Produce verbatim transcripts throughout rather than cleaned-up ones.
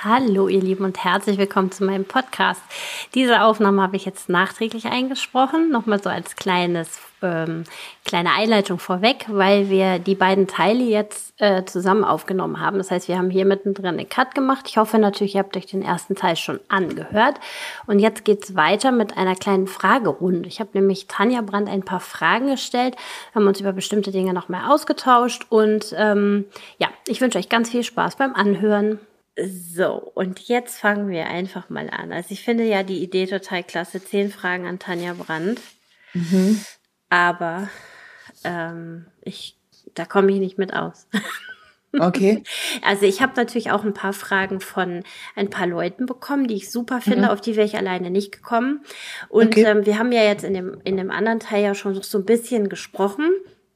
Hallo ihr Lieben und herzlich willkommen zu meinem Podcast. Diese Aufnahme habe ich jetzt nachträglich eingesprochen, nochmal so als kleines, ähm, kleine Einleitung vorweg, weil wir die beiden Teile jetzt äh, zusammen aufgenommen haben. Das heißt, wir haben hier mittendrin einen Cut gemacht. Ich hoffe natürlich, ihr habt euch den ersten Teil schon angehört. Und jetzt geht's weiter mit einer kleinen Fragerunde. Ich habe nämlich Tanja Brandt ein paar Fragen gestellt, haben uns über bestimmte Dinge nochmal ausgetauscht und ähm, ja, ich wünsche euch ganz viel Spaß beim Anhören. So, und jetzt fangen wir einfach mal an. Also ich finde ja die Idee total klasse, zehn Fragen an Tanja Brandt. Mhm. Aber ähm, ich, da komme ich nicht mit aus. Okay. Also ich habe natürlich auch ein paar Fragen von ein paar Leuten bekommen, die ich super finde, Mhm. auf die wäre ich alleine nicht gekommen. Und Okay. ähm, wir haben ja jetzt in dem, in dem anderen Teil ja schon so ein bisschen gesprochen.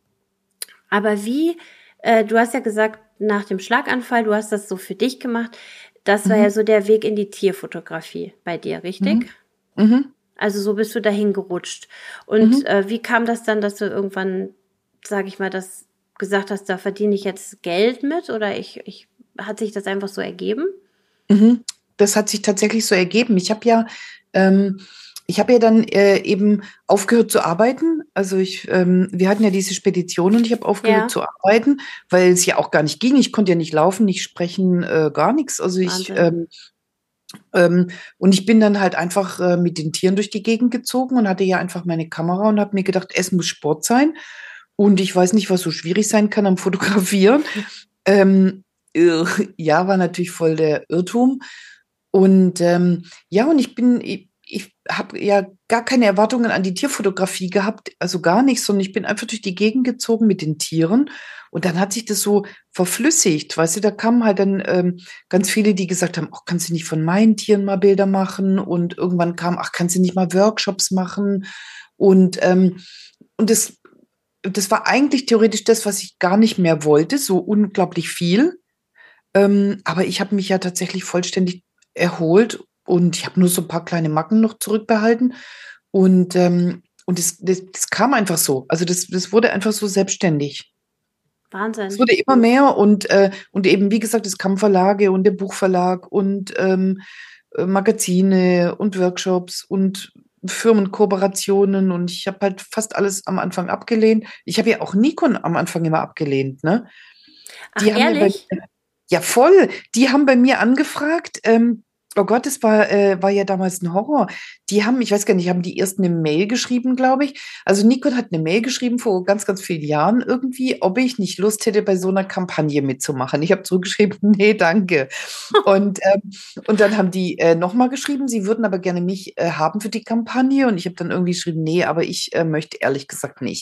Aber wie, äh, du hast ja gesagt, nach dem Schlaganfall, du hast das so für dich gemacht. Das war Mhm. ja so der Weg in die Tierfotografie bei dir, richtig? Mhm. Mhm. Also so bist du dahin gerutscht. Und Mhm. äh, wie kam das dann, dass du irgendwann, sag ich mal, das gesagt hast, da verdiene ich jetzt Geld mit? Oder ich, ich, hat sich das einfach so ergeben? Mhm. Das hat sich tatsächlich so ergeben. Ich habe ja, ähm, ich habe ja dann äh, eben aufgehört zu arbeiten. Also ich, ähm, wir hatten ja diese Spedition und ich habe aufgehört Ja, zu arbeiten, weil es ja auch gar nicht ging. Ich konnte ja nicht laufen, nicht sprechen, äh, gar nichts. Also ich, Wahnsinn. ähm, ähm, und ich bin dann halt einfach äh, mit den Tieren durch die Gegend gezogen und hatte ja einfach meine Kamera und habe mir gedacht, es muss Sport sein. Und ich weiß nicht, was so schwierig sein kann am Fotografieren. Ähm, äh, ja, war natürlich voll der Irrtum. Und ähm, ja, und ich bin, ich, ich habe ja gar keine Erwartungen an die Tierfotografie gehabt, also gar nichts, sondern ich bin einfach durch die Gegend gezogen mit den Tieren. Und dann hat sich das so verflüssigt, weißt du, da kamen halt dann ähm, ganz viele, die gesagt haben, ach, kannst du nicht von meinen Tieren mal Bilder machen? Und irgendwann kam, ach, kannst du nicht mal Workshops machen? Und, ähm, und das, das war eigentlich theoretisch das, was ich gar nicht mehr wollte, so unglaublich viel. Ähm, aber ich habe mich ja tatsächlich vollständig erholt und ich habe nur so ein paar kleine Macken noch zurückbehalten. Und, ähm, und das, das, das kam einfach so. Also das, das wurde einfach so selbstständig. Es Wahnsinn. wurde immer mehr und, äh, und eben, wie gesagt, es kamen Verlage und der Buchverlag und ähm, äh, Magazine und Workshops und Firmenkooperationen und ich habe halt fast alles am Anfang abgelehnt. Ich habe ja auch Nikon am Anfang immer abgelehnt, ne? Ach, Die haben mir bei ehrlich? Ja, voll. Die haben bei mir angefragt. Ähm, oh Gott, das war, äh, war ja damals ein Horror. Die haben, ich weiß gar nicht, haben die erst eine Mail geschrieben, glaube ich. Also Nikon hat eine Mail geschrieben vor ganz, ganz vielen Jahren irgendwie, ob ich nicht Lust hätte, bei so einer Kampagne mitzumachen. Ich habe zurückgeschrieben, nee, danke. Und, ähm, und dann haben die äh, nochmal geschrieben, sie würden aber gerne mich äh, haben für die Kampagne. Und ich habe dann irgendwie geschrieben, nee, aber ich äh, möchte ehrlich gesagt nicht.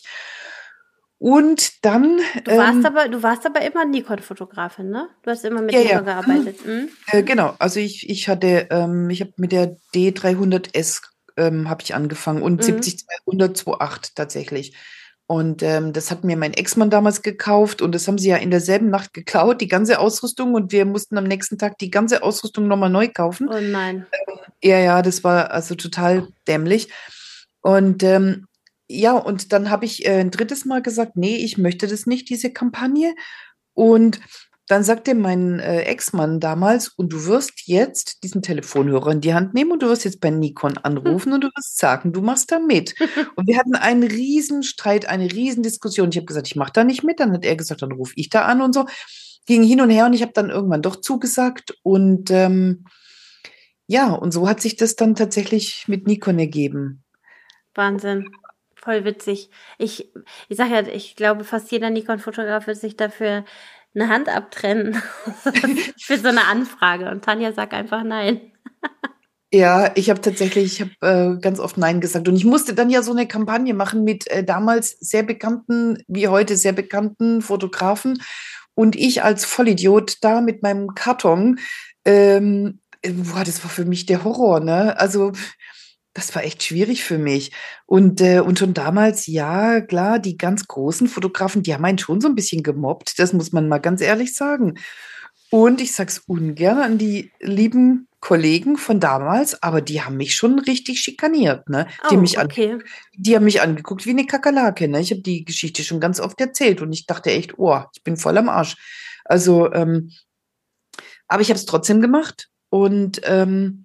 Und dann, Du warst ähm, aber, du warst aber immer Nikon-Fotografin, ne? Du hast immer mit ja, ja. Nikon Mhm. gearbeitet. Mhm. Äh, genau, also ich, ich hatte, ähm, ich habe mit der D dreihundert S ähm, habe ich angefangen und Mhm. siebzig zweihundert zwei Komma acht tatsächlich. Und ähm, das hat mir mein Ex-Mann damals gekauft und das haben sie ja in derselben Nacht geklaut, die ganze Ausrüstung und wir mussten am nächsten Tag die ganze Ausrüstung nochmal neu kaufen. Oh nein. Ja, ja, das war also total dämlich. Und ähm, ja, und dann habe ich äh, ein drittes Mal gesagt, nee, ich möchte das nicht, diese Kampagne. Und dann sagte mein äh, Ex-Mann damals, und du wirst jetzt diesen Telefonhörer in die Hand nehmen und du wirst jetzt bei Nikon anrufen und du wirst sagen, du machst da mit. Und wir hatten einen Riesenstreit, eine Riesendiskussion. Ich habe gesagt, ich mache da nicht mit. Dann hat er gesagt, dann rufe ich da an und so. Ging hin und her und ich habe dann irgendwann doch zugesagt. Und ähm, ja, und so hat sich das dann tatsächlich mit Nikon ergeben. Wahnsinn. Voll witzig. Ich, ich sag ja, ich glaube, fast jeder Nikon-Fotograf wird sich dafür eine Hand abtrennen für so eine Anfrage. Und Tanja sagt einfach nein. Ja, ich habe tatsächlich, ich habe äh, ganz oft Nein gesagt. Und ich musste dann ja so eine Kampagne machen mit äh, damals sehr bekannten, wie heute sehr bekannten Fotografen. Und ich als Vollidiot da mit meinem Karton, ähm, äh, boah, das war für mich der Horror, ne? Also das war echt schwierig für mich. Und, äh, und schon damals, ja, klar, die ganz großen Fotografen, die haben einen schon so ein bisschen gemobbt, das muss man mal ganz ehrlich sagen. Und ich sag's ungern an die lieben Kollegen von damals, aber die haben mich schon richtig schikaniert, ne? Die haben Oh, mich, ange okay. die haben mich angeguckt wie eine Kakerlake, ne? Ich habe die Geschichte schon ganz oft erzählt und ich dachte echt, oh, ich bin voll am Arsch. Also, ähm, aber ich habe es trotzdem gemacht. Und ähm,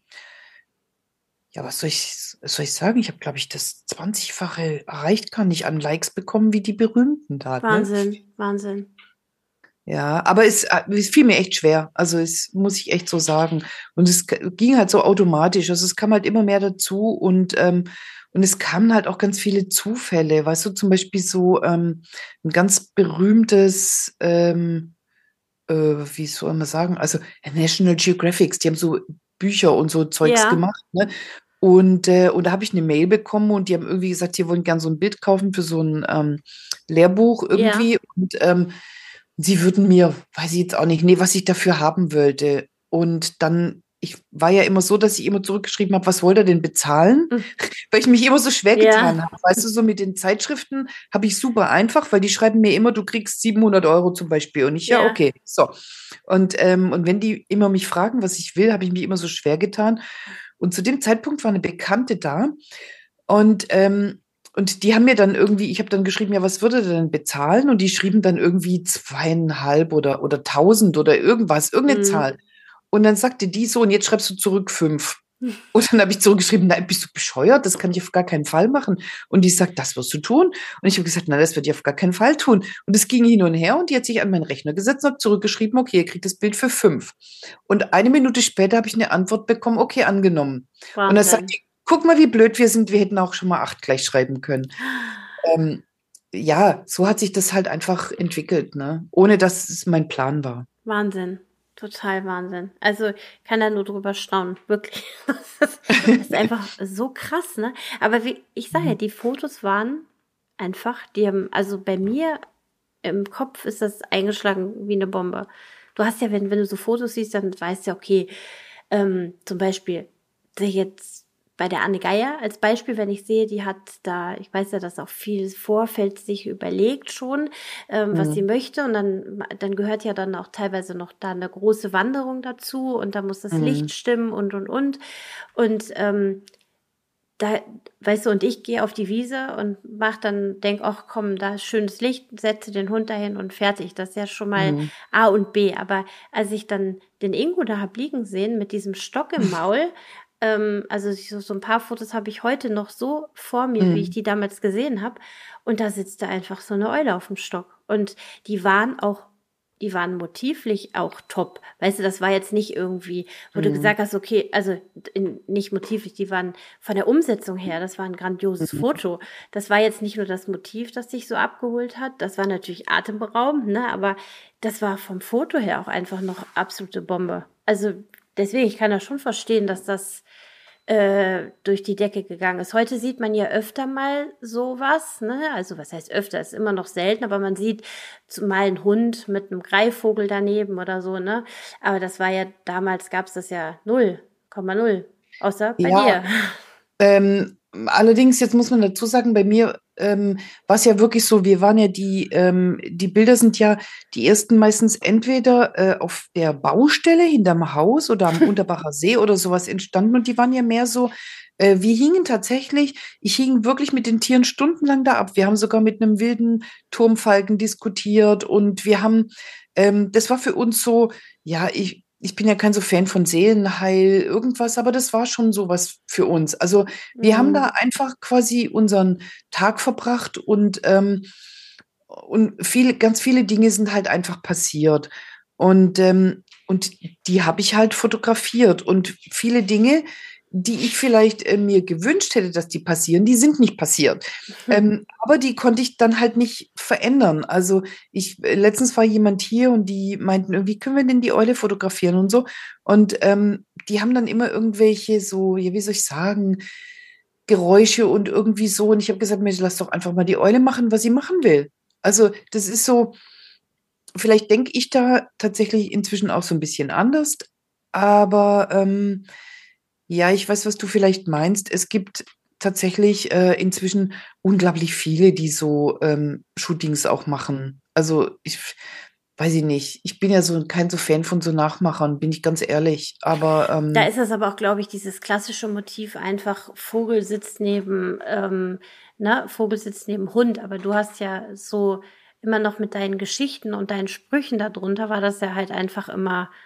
ja, was soll ich, was soll ich sagen? Ich habe, glaube ich, das zwanzigfache erreicht, kann ich an Likes bekommen wie die Berühmten da, ne? Wahnsinn, Wahnsinn. Ja, aber es, äh, es fiel mir echt schwer. Also es muss ich echt so sagen. Und es g- ging halt so automatisch. Also es kam halt immer mehr dazu und, ähm, und es kamen halt auch ganz viele Zufälle. Weißt du, zum Beispiel so ähm, ein ganz berühmtes, ähm, äh, wie soll man sagen, also National Geographic, die haben so Bücher und so Zeugs Ja, gemacht, ne? Und, äh, und da habe ich eine Mail bekommen und die haben irgendwie gesagt, die wollen gern so ein Bild kaufen für so ein ähm, Lehrbuch ja. irgendwie. Und ähm, sie würden mir, weiß ich jetzt auch nicht, nee, was ich dafür haben wollte. Und dann, ich war ja immer so, dass ich immer zurückgeschrieben habe, was wollt ihr denn bezahlen? Hm. Weil ich mich immer so schwer Ja, getan habe. Weißt du, so mit den Zeitschriften habe ich super einfach, weil die schreiben mir immer, du kriegst siebenhundert Euro zum Beispiel. Und ich, ja, ja. okay, so. Und, ähm, und wenn die immer mich fragen, was ich will, habe ich mich immer so schwer getan. Und zu dem Zeitpunkt war eine Bekannte da und, ähm, und die haben mir dann irgendwie, ich habe dann geschrieben, ja, was würde der denn bezahlen? Und die schrieben dann irgendwie zweieinhalb oder, oder tausend oder irgendwas, irgendeine Hm. Zahl. Und dann sagte die so, und jetzt schreibst du zurück fünf. Und dann habe ich zurückgeschrieben, nein, bist du bescheuert? Das kann ich auf gar keinen Fall machen. Und die sagt, das wirst du tun. Und ich habe gesagt, nein, das wird ich auf gar keinen Fall tun. Und es ging hin und her und die hat sich an meinen Rechner gesetzt und hat zurückgeschrieben, okay, ihr kriegt das Bild für fünf. Und eine Minute später habe ich eine Antwort bekommen, okay, angenommen. Und dann sagt Wahnsinn. die, guck mal, wie blöd wir sind, wir hätten auch schon mal acht gleich schreiben können. Ähm, ja, so hat sich das halt einfach entwickelt, ne? Ohne dass es mein Plan war. Wahnsinn. Total Wahnsinn. Also ich kann da nur drüber staunen. Wirklich. Das ist, das ist einfach so krass, ne? Aber wie ich sage ja, Mhm. die Fotos waren einfach, die haben, also bei mir im Kopf ist das eingeschlagen wie eine Bombe. Du hast ja, wenn, wenn du so Fotos siehst, dann weißt du ja, okay, ähm, zum Beispiel, sehe ich jetzt bei der Anne Geier als Beispiel, wenn ich sehe, die hat da, ich weiß ja, dass auch viel Vorfeld sich überlegt schon, ähm, was sie Mhm. möchte und dann, dann gehört ja dann auch teilweise noch da eine große Wanderung dazu und da muss das Licht Mhm. stimmen und, und, und. Und ähm, da, weißt du, und ich gehe auf die Wiese und mach dann, denk, ach komm, da ist schönes Licht, setze den Hund dahin und fertig. Das ist ja schon mal Mhm. A und B. Aber als ich dann den Ingo da hab liegen sehen mit diesem Stock im Maul, ähm, also so, so ein paar Fotos habe ich heute noch so vor mir, wie ich Mhm. die damals gesehen habe. Und da sitzt da einfach so eine Eule auf dem Stock. Und die waren auch die waren motivlich auch top. Weißt du, das war jetzt nicht irgendwie, wo du Mhm. gesagt hast, okay, also in, nicht motivlich, die waren von der Umsetzung her, das war ein grandioses Mhm. Foto. Das war jetzt nicht nur das Motiv, das dich so abgeholt hat, das war natürlich atemberaubend, ne, aber das war vom Foto her auch einfach noch absolute Bombe. Also deswegen, ich kann das schon verstehen, dass das äh, durch die Decke gegangen ist. Heute sieht man ja öfter mal sowas, ne? Also was heißt öfter, ist immer noch selten, aber man sieht zumal einen Hund mit einem Greifvogel daneben oder so, ne? Aber das war ja, damals gab es das ja null Komma null. Außer bei Ja, dir. ähm, allerdings, jetzt muss man dazu sagen, bei mir ähm, war es ja wirklich so, wir waren ja die, ähm, die Bilder sind ja die ersten meistens entweder äh, auf der Baustelle hinterm Haus oder am Unterbacher See oder sowas entstanden und die waren ja mehr so, äh, wir hingen tatsächlich, ich hing wirklich mit den Tieren stundenlang da ab. Wir haben sogar mit einem wilden Turmfalken diskutiert und wir haben, ähm, das war für uns so, ja, ich, ich bin ja kein so Fan von Seelenheil, irgendwas, aber das war schon sowas für uns. Also wir haben da Mhm. einfach quasi unseren Tag verbracht und, ähm, und viele, ganz viele Dinge sind halt einfach passiert. Und, ähm, und die habe ich halt fotografiert. Und viele Dinge, die ich vielleicht äh, mir gewünscht hätte, dass die passieren, die sind nicht passiert. Ähm, aber die konnte ich dann halt nicht verändern. Also ich, äh, letztens war jemand hier und die meinten irgendwie, können wir denn die Eule fotografieren und so. Und ähm, die haben dann immer irgendwelche so, ja, wie soll ich sagen, Geräusche und irgendwie so. Und ich habe gesagt, Mensch, lass doch einfach mal die Eule machen, was sie machen will. Also das ist so, vielleicht denke ich da tatsächlich inzwischen auch so ein bisschen anders. Aber ähm, ja, ich weiß, was du vielleicht meinst. Es gibt tatsächlich äh, inzwischen unglaublich viele, die so ähm, Shootings auch machen. Also ich weiß ich nicht. Ich bin ja so kein so Fan von so Nachmachern, bin ich ganz ehrlich. Aber Da ähm, ist es aber auch, glaube ich, dieses klassische Motiv einfach, Vogel sitzt neben, ähm, ne, Vogel sitzt neben Hund, aber du hast ja so immer noch mit deinen Geschichten und deinen Sprüchen darunter war das ja halt einfach immer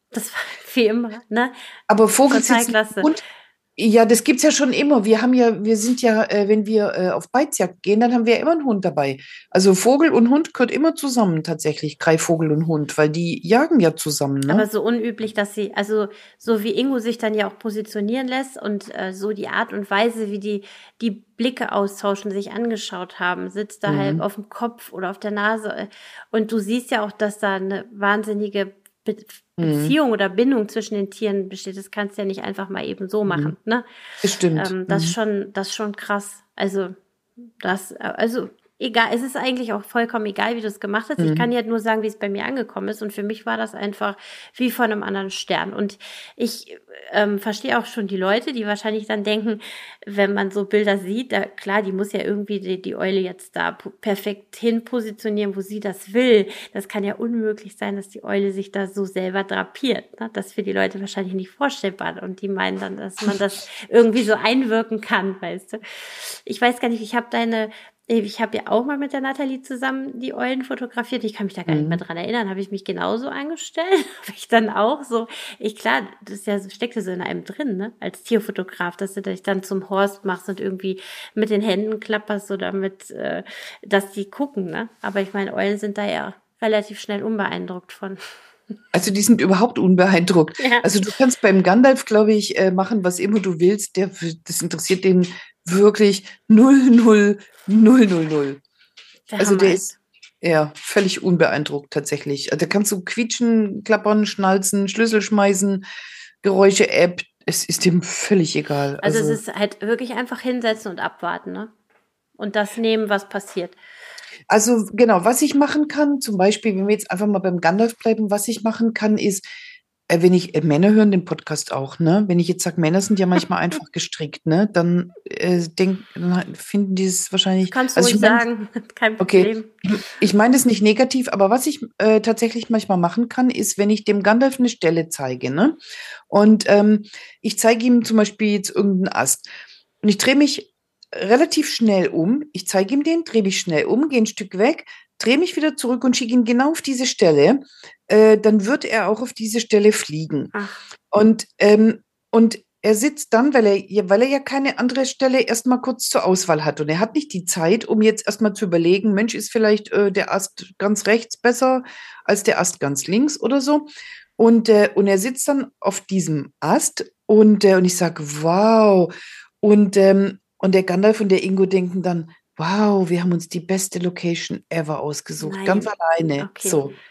Das war wie immer, ne? Aber Total Vogelsitzen klasse. und ja, das gibt's ja schon immer. Wir haben ja, wir sind ja, äh, wenn wir äh, auf Beizjagd gehen, dann haben wir ja immer einen Hund dabei. Also Vogel und Hund gehört immer zusammen tatsächlich, Greifvogel und Hund, weil die jagen ja zusammen, Aber ne? so unüblich, dass sie, also so wie Ingo sich dann ja auch positionieren lässt und äh, so die Art und Weise, wie die die Blicke austauschen, sich angeschaut haben, sitzt da halb Mhm. auf dem Kopf oder auf der Nase. äh, Und du siehst ja auch, dass da eine wahnsinnige Be Mhm. Beziehung oder Bindung zwischen den Tieren besteht. Das kannst du ja nicht einfach mal eben so Mhm. machen, ne? Das stimmt. Ähm, das ist Mhm. schon, das ist schon krass. Also das, äh, also egal, es ist eigentlich auch vollkommen egal, wie du es gemacht hast. Ich kann Mhm. dir nur sagen, wie es bei mir angekommen ist. Und für mich war das einfach wie von einem anderen Stern. Und ich ähm, verstehe auch schon die Leute, die wahrscheinlich dann denken, wenn man so Bilder sieht, da, klar, die muss ja irgendwie die, die Eule jetzt da pu- perfekt hin positionieren, wo sie das will. Das kann ja unmöglich sein, dass die Eule sich da so selber drapiert. Ne? Das ist für die Leute wahrscheinlich nicht vorstellbar. Und die meinen dann, dass man das irgendwie so einwirken kann, weißt du. Ich weiß gar nicht, ich habe deine ich habe ja auch mal mit der Nathalie zusammen die Eulen fotografiert. Ich kann mich da gar nicht mehr Mhm. dran erinnern. Habe ich mich genauso angestellt? Habe ich dann auch so, ich klar, das ist ja, so- steckt ja so in einem drin, ne? Als Tierfotograf, dass du dich dann zum Horst machst und irgendwie mit den Händen klapperst oder mit, äh, dass die gucken, ne? Aber ich meine, Eulen sind da ja relativ schnell unbeeindruckt von. Also die sind überhaupt unbeeindruckt. Ja, Also du kannst beim Gandalf, glaube ich, äh, machen, was immer du willst. Der, das interessiert den wirklich null, null, null, null, null. der Also der Hammer. ist ja völlig unbeeindruckt tatsächlich. Also da kannst du quietschen, klappern, schnalzen, Schlüssel schmeißen, Geräusche-App. Es ist dem völlig egal. Also es Also ist halt wirklich einfach hinsetzen und abwarten, ne? Und das nehmen, was passiert. Also genau, was ich machen kann, zum Beispiel, wenn wir jetzt einfach mal beim Gandalf bleiben, was ich machen kann, ist, äh, wenn ich, äh, Männer hören den Podcast auch, ne? Wenn ich jetzt sage, Männer sind ja manchmal einfach gestrickt, ne? Dann äh, denk, dann finden die es Das wahrscheinlich, kannst du also ruhig ich meine, sagen, kein okay, Problem. ich meine das nicht negativ, aber was ich äh, tatsächlich manchmal machen kann, ist, wenn ich dem Gandalf eine Stelle zeige, ne? Und ähm, ich zeige ihm zum Beispiel jetzt irgendeinen Ast. Und ich drehe mich relativ schnell um. Ich zeige ihm den, drehe mich schnell um, gehe ein Stück weg, drehe mich wieder zurück und schicke ihn genau auf diese Stelle. Äh, dann wird er auch auf diese Stelle fliegen. Ach, Und, ähm, und er sitzt dann, weil er, ja- weil er ja keine andere Stelle erstmal kurz zur Auswahl hat. Und er hat nicht die Zeit, um jetzt erstmal zu überlegen, Mensch, ist vielleicht äh, der Ast ganz rechts besser als der Ast ganz links oder so. Und, äh, und er sitzt dann auf diesem Ast und, äh, und ich sage, wow. Und, ähm, und der Gandalf und der Ingo denken dann, wow, wir haben uns die beste Location ever ausgesucht, ganz nein. alleine. Okay. So.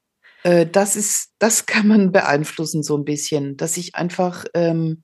Äh, das ist, das kann man beeinflussen so ein bisschen, dass ich einfach, ähm,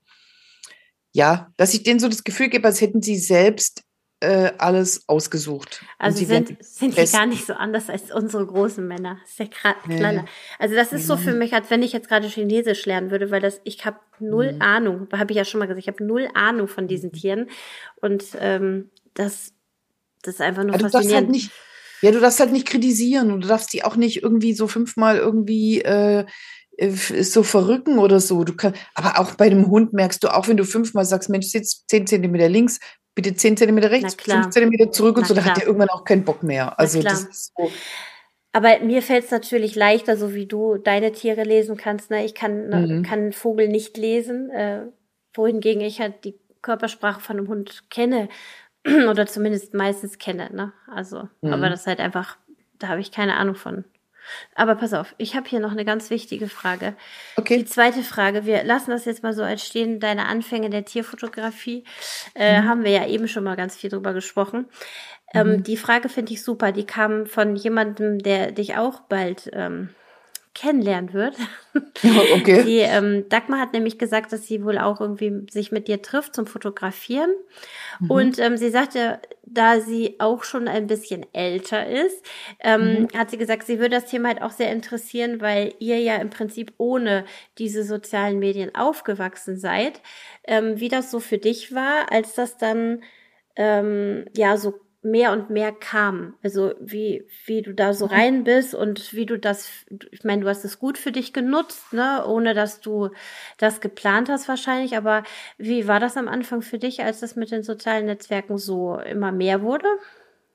ja, dass ich denen so das Gefühl gebe, als hätten sie selbst äh, alles ausgesucht und Also sie wären sind, die sind die gar Besten. nicht so anders als unsere großen Männer. Das ist ja gra- knaller. Ja, Also das ist so für ja. mich, als wenn ich jetzt gerade Chinesisch lernen würde, weil das, ich habe null Mhm. Ahnung, habe ich ja schon mal gesagt, ich habe null Ahnung von diesen Tieren. Und ähm, das, das ist einfach nur Aber du darfst halt faszinierend. nicht, ja, du darfst halt nicht kritisieren und du darfst die auch nicht irgendwie so fünfmal irgendwie äh, äh, so verrücken oder so. Du kannst, aber auch bei dem Hund merkst du, auch wenn du fünfmal sagst, Mensch, sitz zehn Zentimeter links, bitte zehn Zentimeter Na rechts, fünf klar, Zentimeter zurück und na so, da hat klar, der irgendwann auch keinen Bock mehr. na Also das klar. ist so. Aber mir fällt es natürlich leichter, so wie du deine Tiere lesen kannst. Ne? Ich kann, ne, Mhm. kann einen Vogel nicht lesen, äh, wohingegen ich halt die Körpersprache von einem Hund kenne oder zumindest meistens kenne. Ne? Also, aber Mhm. das ist halt einfach, da habe ich keine Ahnung von. Aber pass auf, ich habe hier noch eine ganz wichtige Frage. Die Okay. zweite Frage, wir lassen das jetzt mal so als stehen, deine Anfänge der Tierfotografie, äh, Mhm. haben wir ja eben schon mal ganz viel drüber gesprochen. Ähm, Mhm. die Frage finde ich super, die kam von jemandem, der dich auch bald ähm, kennenlernen wird. Okay. Die ähm, Dagmar hat nämlich gesagt, dass sie wohl auch irgendwie sich mit dir trifft zum Fotografieren. Und Mhm. ähm, sie sagte, da sie auch schon ein bisschen älter ist, ähm, Mhm. hat sie gesagt, sie würde das Thema halt auch sehr interessieren, weil ihr ja im Prinzip ohne diese sozialen Medien aufgewachsen seid. Ähm, wie das so für dich war, als das dann ähm, ja so mehr und mehr kam. Also wie wie du da so rein bist und wie du das, ich meine, du hast es gut für dich genutzt, ne, ohne dass du das geplant hast wahrscheinlich, aber wie war das am Anfang für dich, als das mit den sozialen Netzwerken so immer mehr wurde?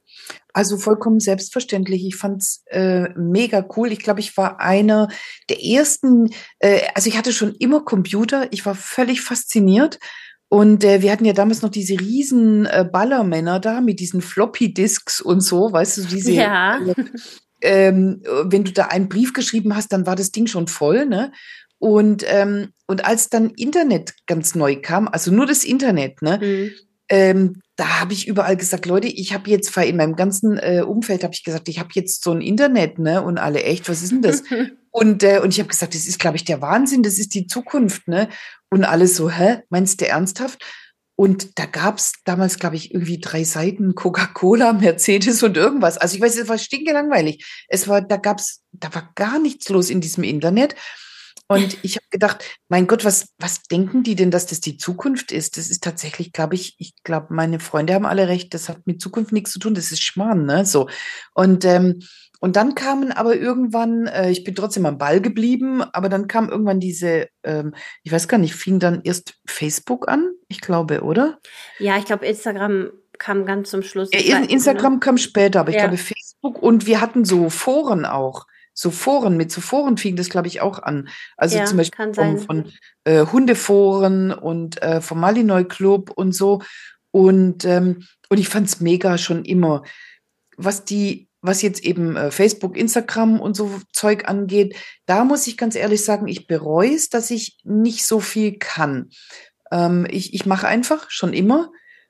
Also vollkommen selbstverständlich. Ich fand's äh, mega cool. Ich glaube, ich war einer der ersten, äh, also ich hatte schon immer Computer. Ich war völlig fasziniert. Und äh, wir hatten ja damals noch diese riesen äh, Ballermänner da mit diesen Floppy-Disks und so, weißt du, diese, Ja. äh, ähm, wenn du da einen Brief geschrieben hast, dann war das Ding schon voll, ne? Und, ähm, und als dann Internet ganz neu kam, also nur das Internet, ne? Hm. Ähm, da habe ich überall gesagt, Leute, ich habe jetzt in meinem ganzen äh, Umfeld habe ich gesagt, ich habe jetzt so ein Internet, ne? Und alle echt, was ist denn das? Und äh, und ich habe gesagt, das ist, glaube ich, der Wahnsinn, das ist die Zukunft, ne? Und alle so, hä? Meinst du ernsthaft? Und da gab's damals, glaube ich, irgendwie drei Seiten Coca-Cola, Mercedes und irgendwas. Also ich weiß, es war stinkelangweilig. Es war, da gab's, da war gar nichts los in diesem Internet. Und ich habe gedacht, mein Gott, was, was denken die denn, dass das die Zukunft ist? Das ist tatsächlich, glaube ich, ich glaube, meine Freunde haben alle recht, das hat mit Zukunft nichts zu tun, das ist Schmarrn, ne? So. Und, ähm, und dann kamen aber irgendwann, äh, ich bin trotzdem am Ball geblieben, aber dann kam irgendwann diese, ähm, ich weiß gar nicht, fing dann erst Facebook an, ich glaube, oder? Ja, ich glaube, Instagram kam ganz zum Schluss. Ja, Das war, In- Instagram ne? kam später, aber ich Ja, glaube Facebook und wir hatten so Foren auch. So Foren, mit so Foren fing das, glaube ich, auch an. Also zum ja, Beispiel kann vom, sein. von äh, Hundeforen und äh, vom Malinois Club und so. Und, ähm, und ich fand's mega schon immer. Was die, was jetzt eben äh, Facebook, Instagram und so Zeug angeht, da muss ich ganz ehrlich sagen, ich bereue es, dass ich nicht so viel kann. Ähm, ich ich mache einfach schon immer.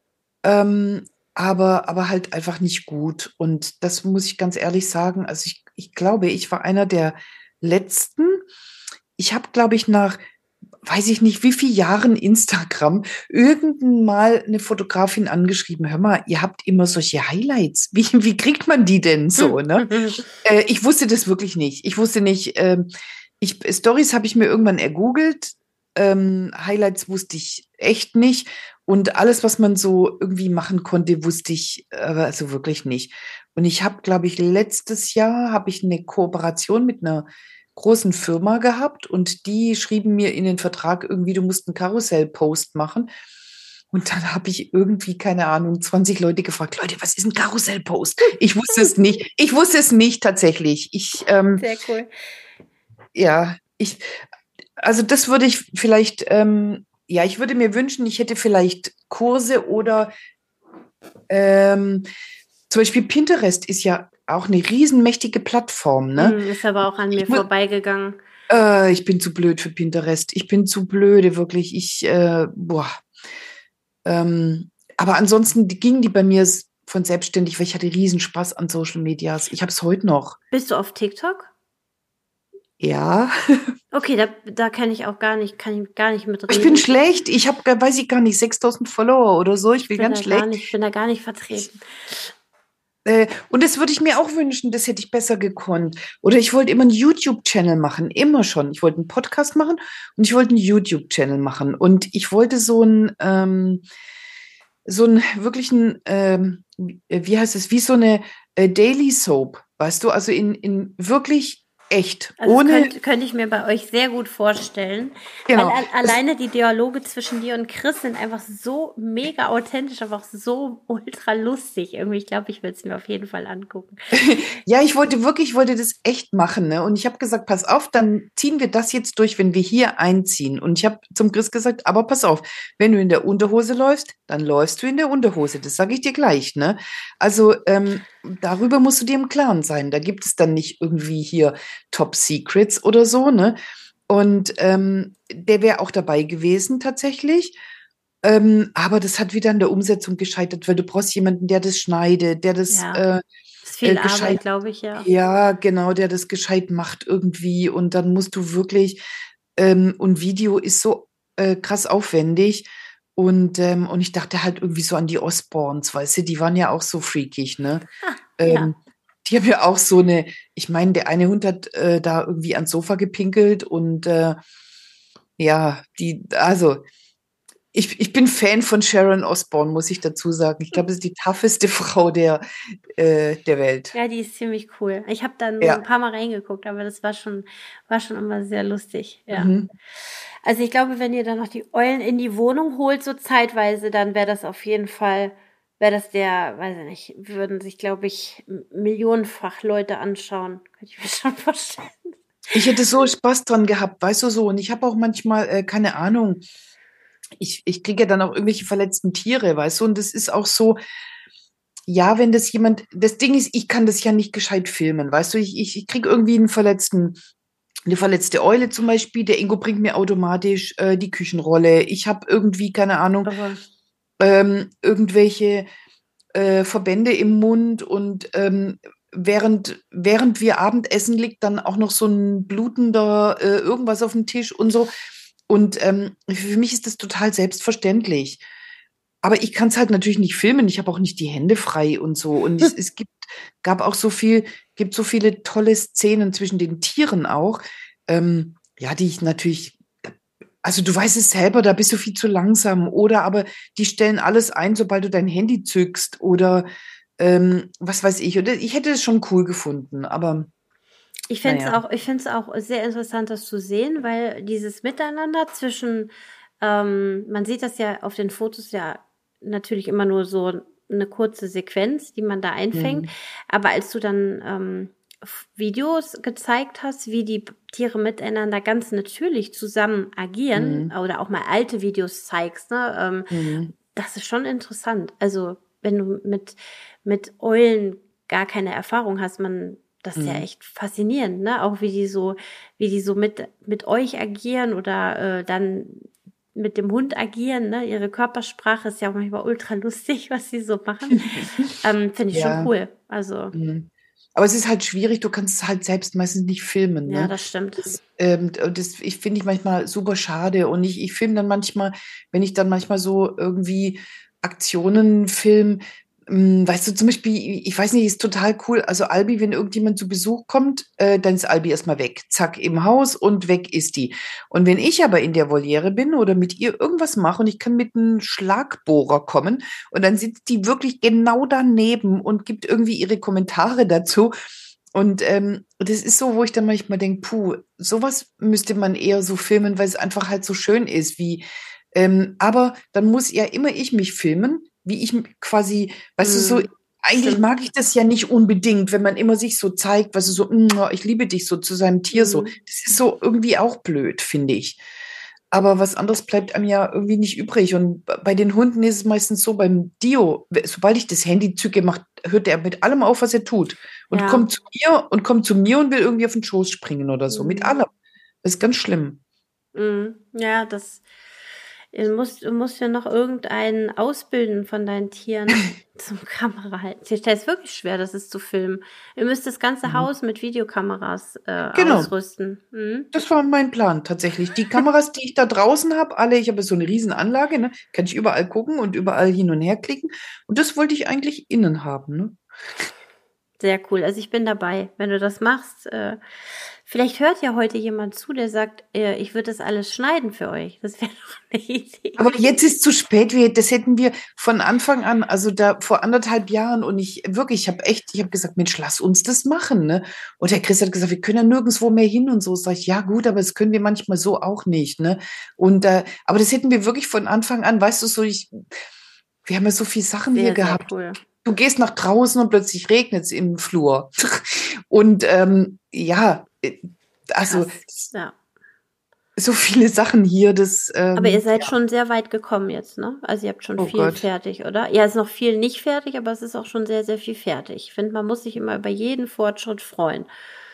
Ähm, aber, aber halt einfach nicht gut. Und das muss ich ganz ehrlich sagen. Also ich, ich glaube, ich war einer der letzten. Ich habe, glaube ich, nach, weiß ich nicht, wie viel Jahren Instagram irgendwann mal eine Fotografin angeschrieben. Hör mal, ihr habt immer solche Highlights. Wie, wie kriegt man die denn so, ne? Äh, ich wusste das wirklich nicht. Ich wusste nicht, ähm, ich, Stories habe ich mir irgendwann ergoogelt. Ähm, Highlights wusste ich echt nicht. Und alles, was man so irgendwie machen konnte, wusste ich aber also wirklich nicht. Und ich habe, glaube ich, letztes Jahr habe ich eine Kooperation mit einer großen Firma gehabt und die schrieben mir in den Vertrag irgendwie, du musst einen Karussell-Post machen. Und dann habe ich irgendwie, keine Ahnung, zwanzig Leute gefragt, Leute, was ist ein Karussell-Post? Ich wusste es nicht. Ich wusste es nicht tatsächlich. Ich, ähm, Sehr cool. ja, ich, also das würde ich vielleicht, ähm, ja, ich würde mir wünschen, ich hätte vielleicht Kurse oder ähm, zum Beispiel Pinterest ist ja auch eine riesenmächtige Plattform, ne? Hm, ist aber auch an mir Ich, mu- vorbeigegangen. äh, ich bin zu blöd für Pinterest. Ich bin zu blöde, wirklich. Ich, äh, boah. Ähm, aber ansonsten die, gingen die bei mir s- von selbstständig, weil ich hatte riesen Spaß an Social Medias. Ich habe es heute noch. Bist du auf TikTok? Ja. Okay, da, da kann ich auch gar nicht, kann ich gar nicht Ich bin mitreden. schlecht. Ich habe, weiß ich gar nicht, sechstausend Follower oder so. Ich Ich bin bin ganz da gar schlecht. nicht, ich bin da gar nicht vertreten. Äh, und das würde ich mir auch wünschen, das hätte ich besser gekonnt. Oder ich wollte immer einen YouTube-Channel machen, immer schon. Ich wollte einen Podcast machen und ich wollte einen YouTube-Channel machen. Und ich wollte so einen, ähm, so einen wirklichen, ähm, wie heißt es, wie so eine äh, Daily Soap, weißt du? Also in, in wirklich echt, Also das ohne, könnte, könnte ich mir bei euch sehr gut vorstellen, weil genau. al Das, alleine die Dialoge zwischen dir und Chris sind einfach so mega authentisch, aber auch so ultra lustig. Irgendwie, ich glaube, ich will es mir auf jeden Fall angucken. ja, ich wollte wirklich, ich wollte das echt machen, ne? Und ich habe gesagt, pass auf, dann ziehen wir das jetzt durch, wenn wir hier einziehen. Und ich habe zum Chris gesagt, aber pass auf, wenn du in der Unterhose läufst, dann läufst du in der Unterhose. Das sage ich dir gleich, ne? Also ähm, darüber musst du dir im Klaren sein. Da gibt es dann nicht irgendwie hier Top Secrets oder so, ne? Und ähm, der wäre auch dabei gewesen tatsächlich. Ähm, aber das hat wieder an der Umsetzung gescheitert, weil du brauchst jemanden, der das schneidet, der das Ja, äh, ist äh, viel Arbeit, gescheit glaube ich, ja. ja, genau, der das gescheit macht irgendwie. Und dann musst du wirklich, ähm, und Video ist so äh, krass aufwendig. Und, ähm, und ich dachte halt irgendwie so an die Osborns, weißt du, die waren ja auch so freakig, ne? Ha, ja. Ähm, die haben ja auch so eine, ich meine, der eine Hund hat äh, da irgendwie ans Sofa gepinkelt und äh, ja, die, also ich, ich bin Fan von Sharon Osbourne, muss ich dazu sagen. Ich glaube, sie ist die tougheste Frau der, äh, der Welt. Ja, die ist ziemlich cool. Ich habe da nur Ja. ein paar Mal reingeguckt, aber das war schon, war schon immer sehr lustig, ja. Mhm. Also ich glaube, wenn ihr dann noch die Eulen in die Wohnung holt, so zeitweise, dann wäre das auf jeden Fall, wäre das der, weiß ich nicht, würden sich, glaube ich, m- millionenfach Leute anschauen. Könnte ich mir schon vorstellen. Ich hätte so Spaß dran gehabt, weißt du so. Und ich habe auch manchmal, äh, keine Ahnung, ich, ich kriege ja dann auch irgendwelche verletzten Tiere, weißt du. Und das ist auch so, ja, wenn das jemand, das Ding ist, ich kann das ja nicht gescheit filmen, weißt du. Ich, ich, ich kriege irgendwie einen verletzten, eine verletzte Eule zum Beispiel. Der Ingo bringt mir automatisch äh, die Küchenrolle. Ich habe irgendwie, keine Ahnung, Aber ähm, irgendwelche äh, Verbände im Mund und ähm, während, während wir Abendessen liegt dann auch noch so ein blutender äh, irgendwas auf dem Tisch und so. Und ähm, für mich ist das total selbstverständlich. Aber ich kann es halt natürlich nicht filmen. Ich habe auch nicht die Hände frei und so. Und es, es gibt, gab auch so viel, gibt so viele tolle Szenen zwischen den Tieren auch, ähm, ja, die ich natürlich, also du weißt es selber, da bist du viel zu langsam. Oder aber die stellen alles ein, sobald du dein Handy zückst. Oder ähm, was weiß ich. Oder ich hätte es schon cool gefunden. Aber ich fände es naja. auch, ich find's auch sehr interessant, das zu sehen, weil dieses Miteinander zwischen, ähm, man sieht das ja auf den Fotos ja natürlich immer nur so eine kurze Sequenz, die man da einfängt. Mhm. Aber als du dann ähm, F- Videos gezeigt hast, wie die P- Tiere miteinander ganz natürlich zusammen agieren, Mhm. oder auch mal alte Videos zeigst, ne, ähm, Mhm. das ist schon interessant. Also, wenn du mit, mit Eulen gar keine Erfahrung hast, man, das ist ja Mhm. echt faszinierend, ne? Auch wie die so, wie die so mit, mit euch agieren oder äh, dann mit dem Hund agieren, ne? Ihre Körpersprache ist ja auch manchmal ultra lustig, was sie so machen. Ähm, finde ich schon Ja. cool. Also, Mhm. Aber es ist halt schwierig, du kannst es halt selbst meistens nicht filmen, ja, ne? das stimmt. Das, ähm, das ich finde ich manchmal super schade und ich, ich filme dann manchmal, wenn ich dann manchmal so irgendwie Aktionen film, ähm, weißt du, zum Beispiel, ich weiß nicht, ist total cool, also Albi, wenn irgendjemand zu Besuch kommt, äh, dann ist Albi erstmal weg, zack, im Haus und weg ist die. Und wenn ich aber in der Voliere bin oder mit ihr irgendwas mache und ich kann mit einem Schlagbohrer kommen, und dann sitzt die wirklich genau daneben und gibt irgendwie ihre Kommentare dazu. Und ähm, das ist so, wo ich dann manchmal denke, puh, sowas müsste man eher so filmen, weil es einfach halt so schön ist, wie, ähm, aber dann muss ja immer ich mich filmen, wie ich m- quasi, weißt du, so, Mm, eigentlich stimmt. mag ich das ja nicht unbedingt, wenn man immer sich so zeigt, weißt du, so, "Mm, ich liebe dich so zu seinem Tier so. Mm, Das ist so irgendwie auch blöd, finde ich. Aber was anderes bleibt einem ja irgendwie nicht übrig. Und bei den Hunden ist es meistens so, beim Dio, sobald ich das Handy zücke, macht, hört er mit allem auf, was er tut. Und ja. kommt zu mir und kommt zu mir und will irgendwie auf den Schoß springen oder so. Mit Mm. allem. Das ist ganz schlimm. Mhm. Ja, das du musst, du musst ja noch irgendeinen ausbilden von deinen Tieren zum Kamera halten. Ich stelle es wirklich schwer, das ist zu filmen. Ihr müsst das ganze Mhm. Haus mit Videokameras äh, Genau. ausrüsten. Mhm. Das war mein Plan tatsächlich. Die Kameras, die ich da draußen habe, alle, ich habe so eine riesen Anlage, ne, kann ich überall gucken und überall hin und her klicken. Und das wollte ich eigentlich innen haben, ne? Sehr cool. Also ich bin dabei, wenn du das machst. Äh, vielleicht hört ja heute jemand zu, der sagt, äh, ich würde das alles schneiden für euch. Das wäre doch eine Idee. Aber jetzt ist zu spät. Wir, das hätten wir von Anfang an, also da vor anderthalb Jahren und ich wirklich, ich habe echt, ich habe gesagt, Mensch, lass uns das machen, ne? Und der Chris hat gesagt, wir können ja nirgendwo mehr hin und so. Sag ich, ja gut, aber das können wir manchmal so auch nicht, ne? Und äh, aber das hätten wir wirklich von Anfang an, weißt du, so ich, wir haben ja so viele Sachen hier Sehr, sehr gehabt. cool. Du gehst nach draußen und plötzlich regnet es im Flur. Und ähm, ja, äh, also Krass. Ja. so viele Sachen hier, das, Aber ihr ähm, seid ja, schon sehr weit gekommen jetzt, ne? Also ihr habt schon oh viel Gott. fertig, oder? Ja, ist noch viel nicht fertig, aber es ist auch schon sehr, sehr viel fertig. Ich finde, man muss sich immer über jeden Fortschritt freuen.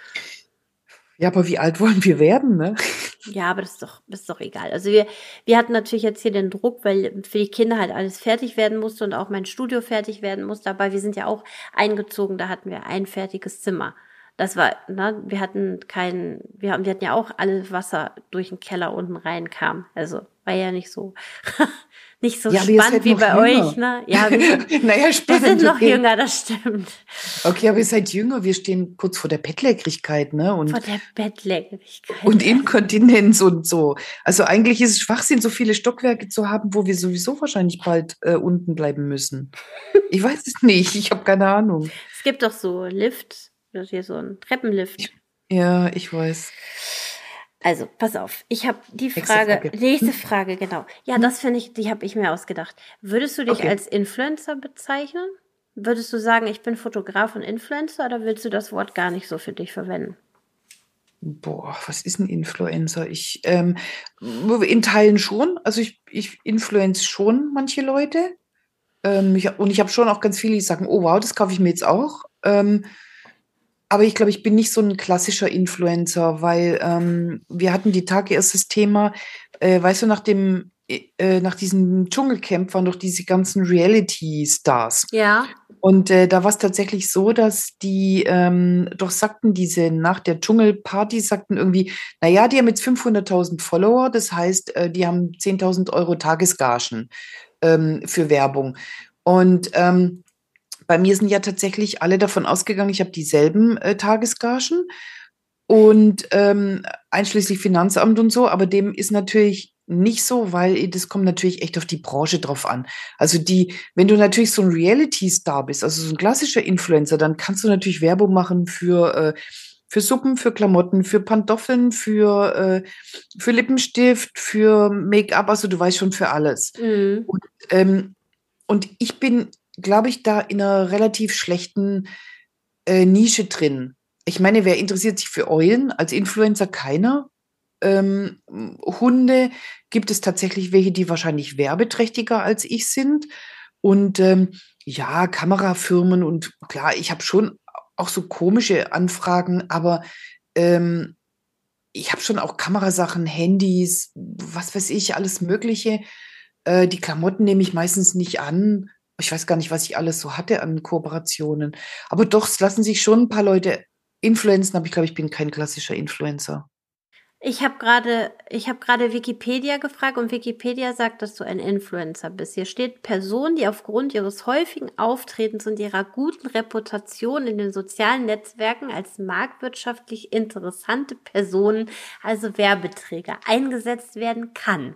Ja, aber wie alt wollen wir werden, ne? Ja, aber das ist doch, das ist doch egal. Also wir, wir hatten natürlich jetzt hier den Druck, weil für die Kinder halt alles fertig werden musste und auch mein Studio fertig werden musste. Aber wir sind ja auch eingezogen, da hatten wir ein fertiges Zimmer. Das war, ne, wir hatten kein, wir haben, wir hatten ja auch alles Wasser durch den Keller unten reinkam. Also war ja nicht so, nicht so Ja, aber ihr spannend seid wie noch bei euch, jünger. ne? Ja, wir sind, Naja, wir sind spannend, noch okay. jünger, das stimmt. Okay, aber ihr seid jünger, wir stehen kurz vor der Bettlägerigkeit, ne? Vor Und, der Bettlägerigkeit. und Inkontinenz und so. Also eigentlich ist es Schwachsinn, so viele Stockwerke zu haben, wo wir sowieso wahrscheinlich bald äh, unten bleiben müssen. Ich weiß es nicht, ich habe keine Ahnung. Es gibt doch so Lift, das ist hier so ein Treppenlift. Ich, ja, ich weiß. Also, pass auf. Ich habe die Nächste Frage, Frage. nächste Hm? Frage, genau. Ja, Hm? das finde ich, die habe ich mir ausgedacht. Würdest du dich Okay. als Influencer bezeichnen? Würdest du sagen, ich bin Fotograf und Influencer oder willst du das Wort gar nicht so für dich verwenden? Boah, was ist ein Influencer? Ich, ähm, in Teilen schon. Also ich, ich influence schon manche Leute. Ähm, ich, und ich habe schon auch ganz viele, die sagen, oh wow, das kaufe ich mir jetzt auch. Ähm, aber ich glaube, ich bin nicht so ein klassischer Influencer, weil ähm, wir hatten die Tage erst das Thema, äh, weißt du, nach dem, äh, nach diesem Dschungelcamp waren doch diese ganzen Reality-Stars. Ja. Und äh, da war es tatsächlich so, dass die ähm, doch sagten, diese nach der Dschungelparty sagten irgendwie, naja, die haben jetzt fünfhunderttausend Follower, das heißt, äh, die haben zehntausend Euro Tagesgagen ähm, für Werbung. Und ähm, bei mir sind ja tatsächlich alle davon ausgegangen, ich habe dieselben äh, Tagesgagen und ähm, einschließlich Finanzamt und so, aber dem ist natürlich nicht so, weil das kommt natürlich echt auf die Branche drauf an. Also die, wenn du natürlich so ein Reality-Star bist, also so ein klassischer Influencer, dann kannst du natürlich Werbung machen für, äh, für Suppen, für Klamotten, für Pantoffeln, für, äh, für Lippenstift, für Make-up, also du weißt schon für alles. Mhm. Und, ähm, und ich bin, glaube ich, da in einer relativ schlechten äh, Nische drin. Ich meine, wer interessiert sich für Eulen? Als Influencer keiner. Ähm, Hunde gibt es tatsächlich welche, die wahrscheinlich werbeträchtiger als ich sind. Und ähm, ja, Kamerafirmen und klar, ich habe schon auch so komische Anfragen, aber ähm, ich habe schon auch Kamerasachen, Handys, was weiß ich, alles Mögliche. Äh, die Klamotten nehme ich meistens nicht an. Ich weiß gar nicht, was ich alles so hatte an Kooperationen. Aber doch, es lassen sich schon ein paar Leute influenzen, aber ich glaube, ich bin kein klassischer Influencer. Ich habe gerade, ich habe gerade Wikipedia gefragt und Wikipedia sagt, dass du ein Influencer bist. Hier steht Person, die aufgrund ihres häufigen Auftretens und ihrer guten Reputation in den sozialen Netzwerken als marktwirtschaftlich interessante Personen, also Werbeträger, eingesetzt werden kann.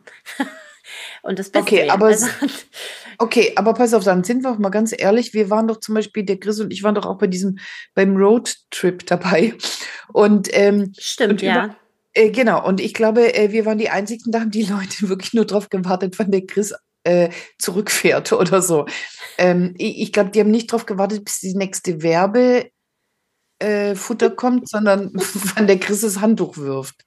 Und das bist du Okay, ja. aber Also, s- okay, aber pass auf, dann sind wir auch mal ganz ehrlich. Wir waren doch zum Beispiel, der Chris und ich waren doch auch bei diesem, beim Roadtrip dabei. Und, ähm, und stimmt, über, ja. äh, genau, und ich glaube, äh, wir waren die einzigen, da haben die Leute wirklich nur drauf gewartet, wann der Chris äh, zurückfährt oder so. Ähm, ich ich glaube, die haben nicht drauf gewartet, bis die nächste Werbefutter äh, Futter kommt, sondern wann der Chris das Handtuch wirft.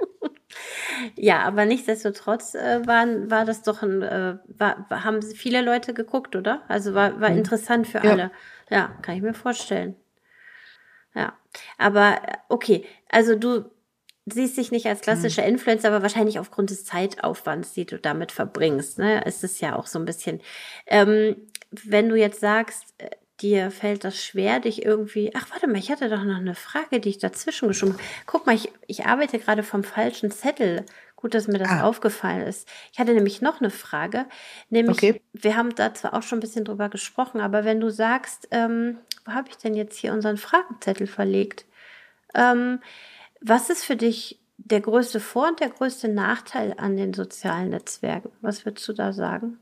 Ja, aber nichtsdestotrotz äh, waren, war das doch ein, äh, war, war, haben viele Leute geguckt, oder? Also war, war Hm. interessant für Ja. alle. Ja, kann ich mir vorstellen. Ja, aber äh, okay, also du siehst dich nicht als Hm. klassischer Influencer, aber wahrscheinlich aufgrund des Zeitaufwands, die du damit verbringst, ne, ist es ja auch so ein bisschen. Ähm, wenn du jetzt sagst, äh, dir fällt das schwer, dich irgendwie. Ach, warte mal, ich hatte doch noch eine Frage, die ich dazwischen geschoben habe. Guck mal, ich, ich arbeite gerade vom falschen Zettel. Gut, dass mir das Ah, aufgefallen ist. Ich hatte nämlich noch eine Frage, nämlich, okay. wir haben da zwar auch schon ein bisschen drüber gesprochen, aber wenn du sagst, ähm, wo habe ich denn jetzt hier unseren Fragenzettel verlegt? Ähm, was ist für dich der größte Vor- und der größte Nachteil an den sozialen Netzwerken? Was würdest du da sagen?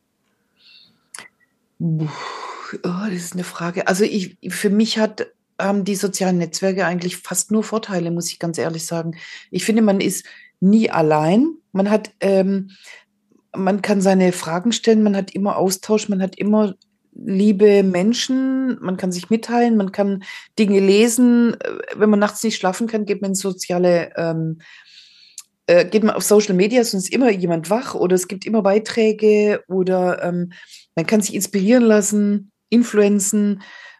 Puh, oh, das ist eine Frage. Also ich, für mich hat haben die sozialen Netzwerke eigentlich fast nur Vorteile, muss ich ganz ehrlich sagen. Ich finde, man ist nie allein. Man hat, ähm, man kann seine Fragen stellen, man hat immer Austausch, man hat immer liebe Menschen, man kann sich mitteilen, man kann Dinge lesen. Äh, Wenn man nachts nicht schlafen kann, geht man ins soziale ähm, äh, geht man auf Social Media, sonst ist immer jemand wach oder es gibt immer Beiträge oder ähm, man kann sich inspirieren lassen, influenzen.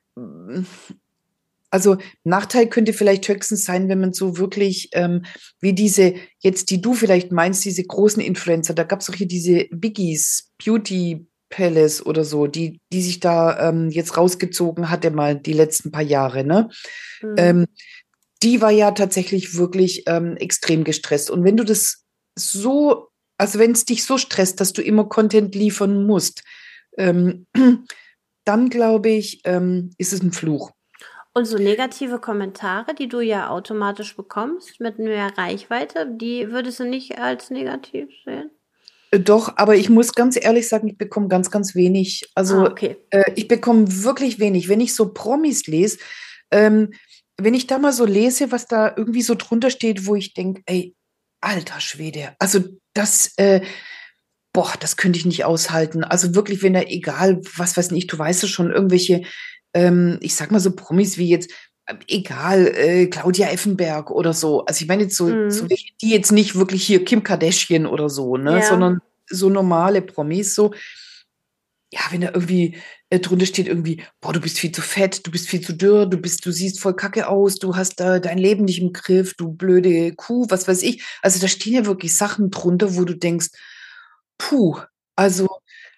Also Nachteil könnte vielleicht höchstens sein, wenn man so wirklich ähm, wie diese, jetzt die du vielleicht meinst, diese großen Influencer, da gab es auch hier diese Biggies, Beauty Palace oder so, die, die sich da ähm, jetzt rausgezogen hatte mal die letzten paar Jahre, ne? Mhm. Ähm, die war ja tatsächlich wirklich ähm, extrem gestresst. Und wenn du das so, also wenn es dich so stresst, dass du immer Content liefern musst, ähm, dann glaube ich, ähm, ist es ein Fluch. Und so negative Kommentare, die du ja automatisch bekommst mit mehr Reichweite, die würdest du nicht als negativ sehen? Äh, Doch, aber ich muss ganz ehrlich sagen, ich bekomme ganz, ganz wenig. Ah, Also okay. äh, ich bekomme wirklich wenig. Wenn ich so Promis lese, ähm, wenn ich da mal so lese, was da irgendwie so drunter steht, wo ich denke, ey, alter Schwede. Also das, äh, boah, das könnte ich nicht aushalten. Also wirklich, wenn er, egal, was weiß nicht, du weißt es schon, irgendwelche, ähm, ich sag mal so Promis wie jetzt, äh, egal, äh, Claudia Effenberg oder so. Also ich meine jetzt so, so Mhm. welche, die jetzt nicht wirklich hier Kim Kardashian oder so, ne, Ja. sondern so normale Promis, so, ja, wenn da irgendwie äh, drunter steht irgendwie, boah, du bist viel zu fett, du bist viel zu dürr, du bist, du siehst voll kacke aus, du hast da dein Leben nicht im Griff, du blöde Kuh, was weiß ich. Also da stehen ja wirklich Sachen drunter, wo du denkst, puh, also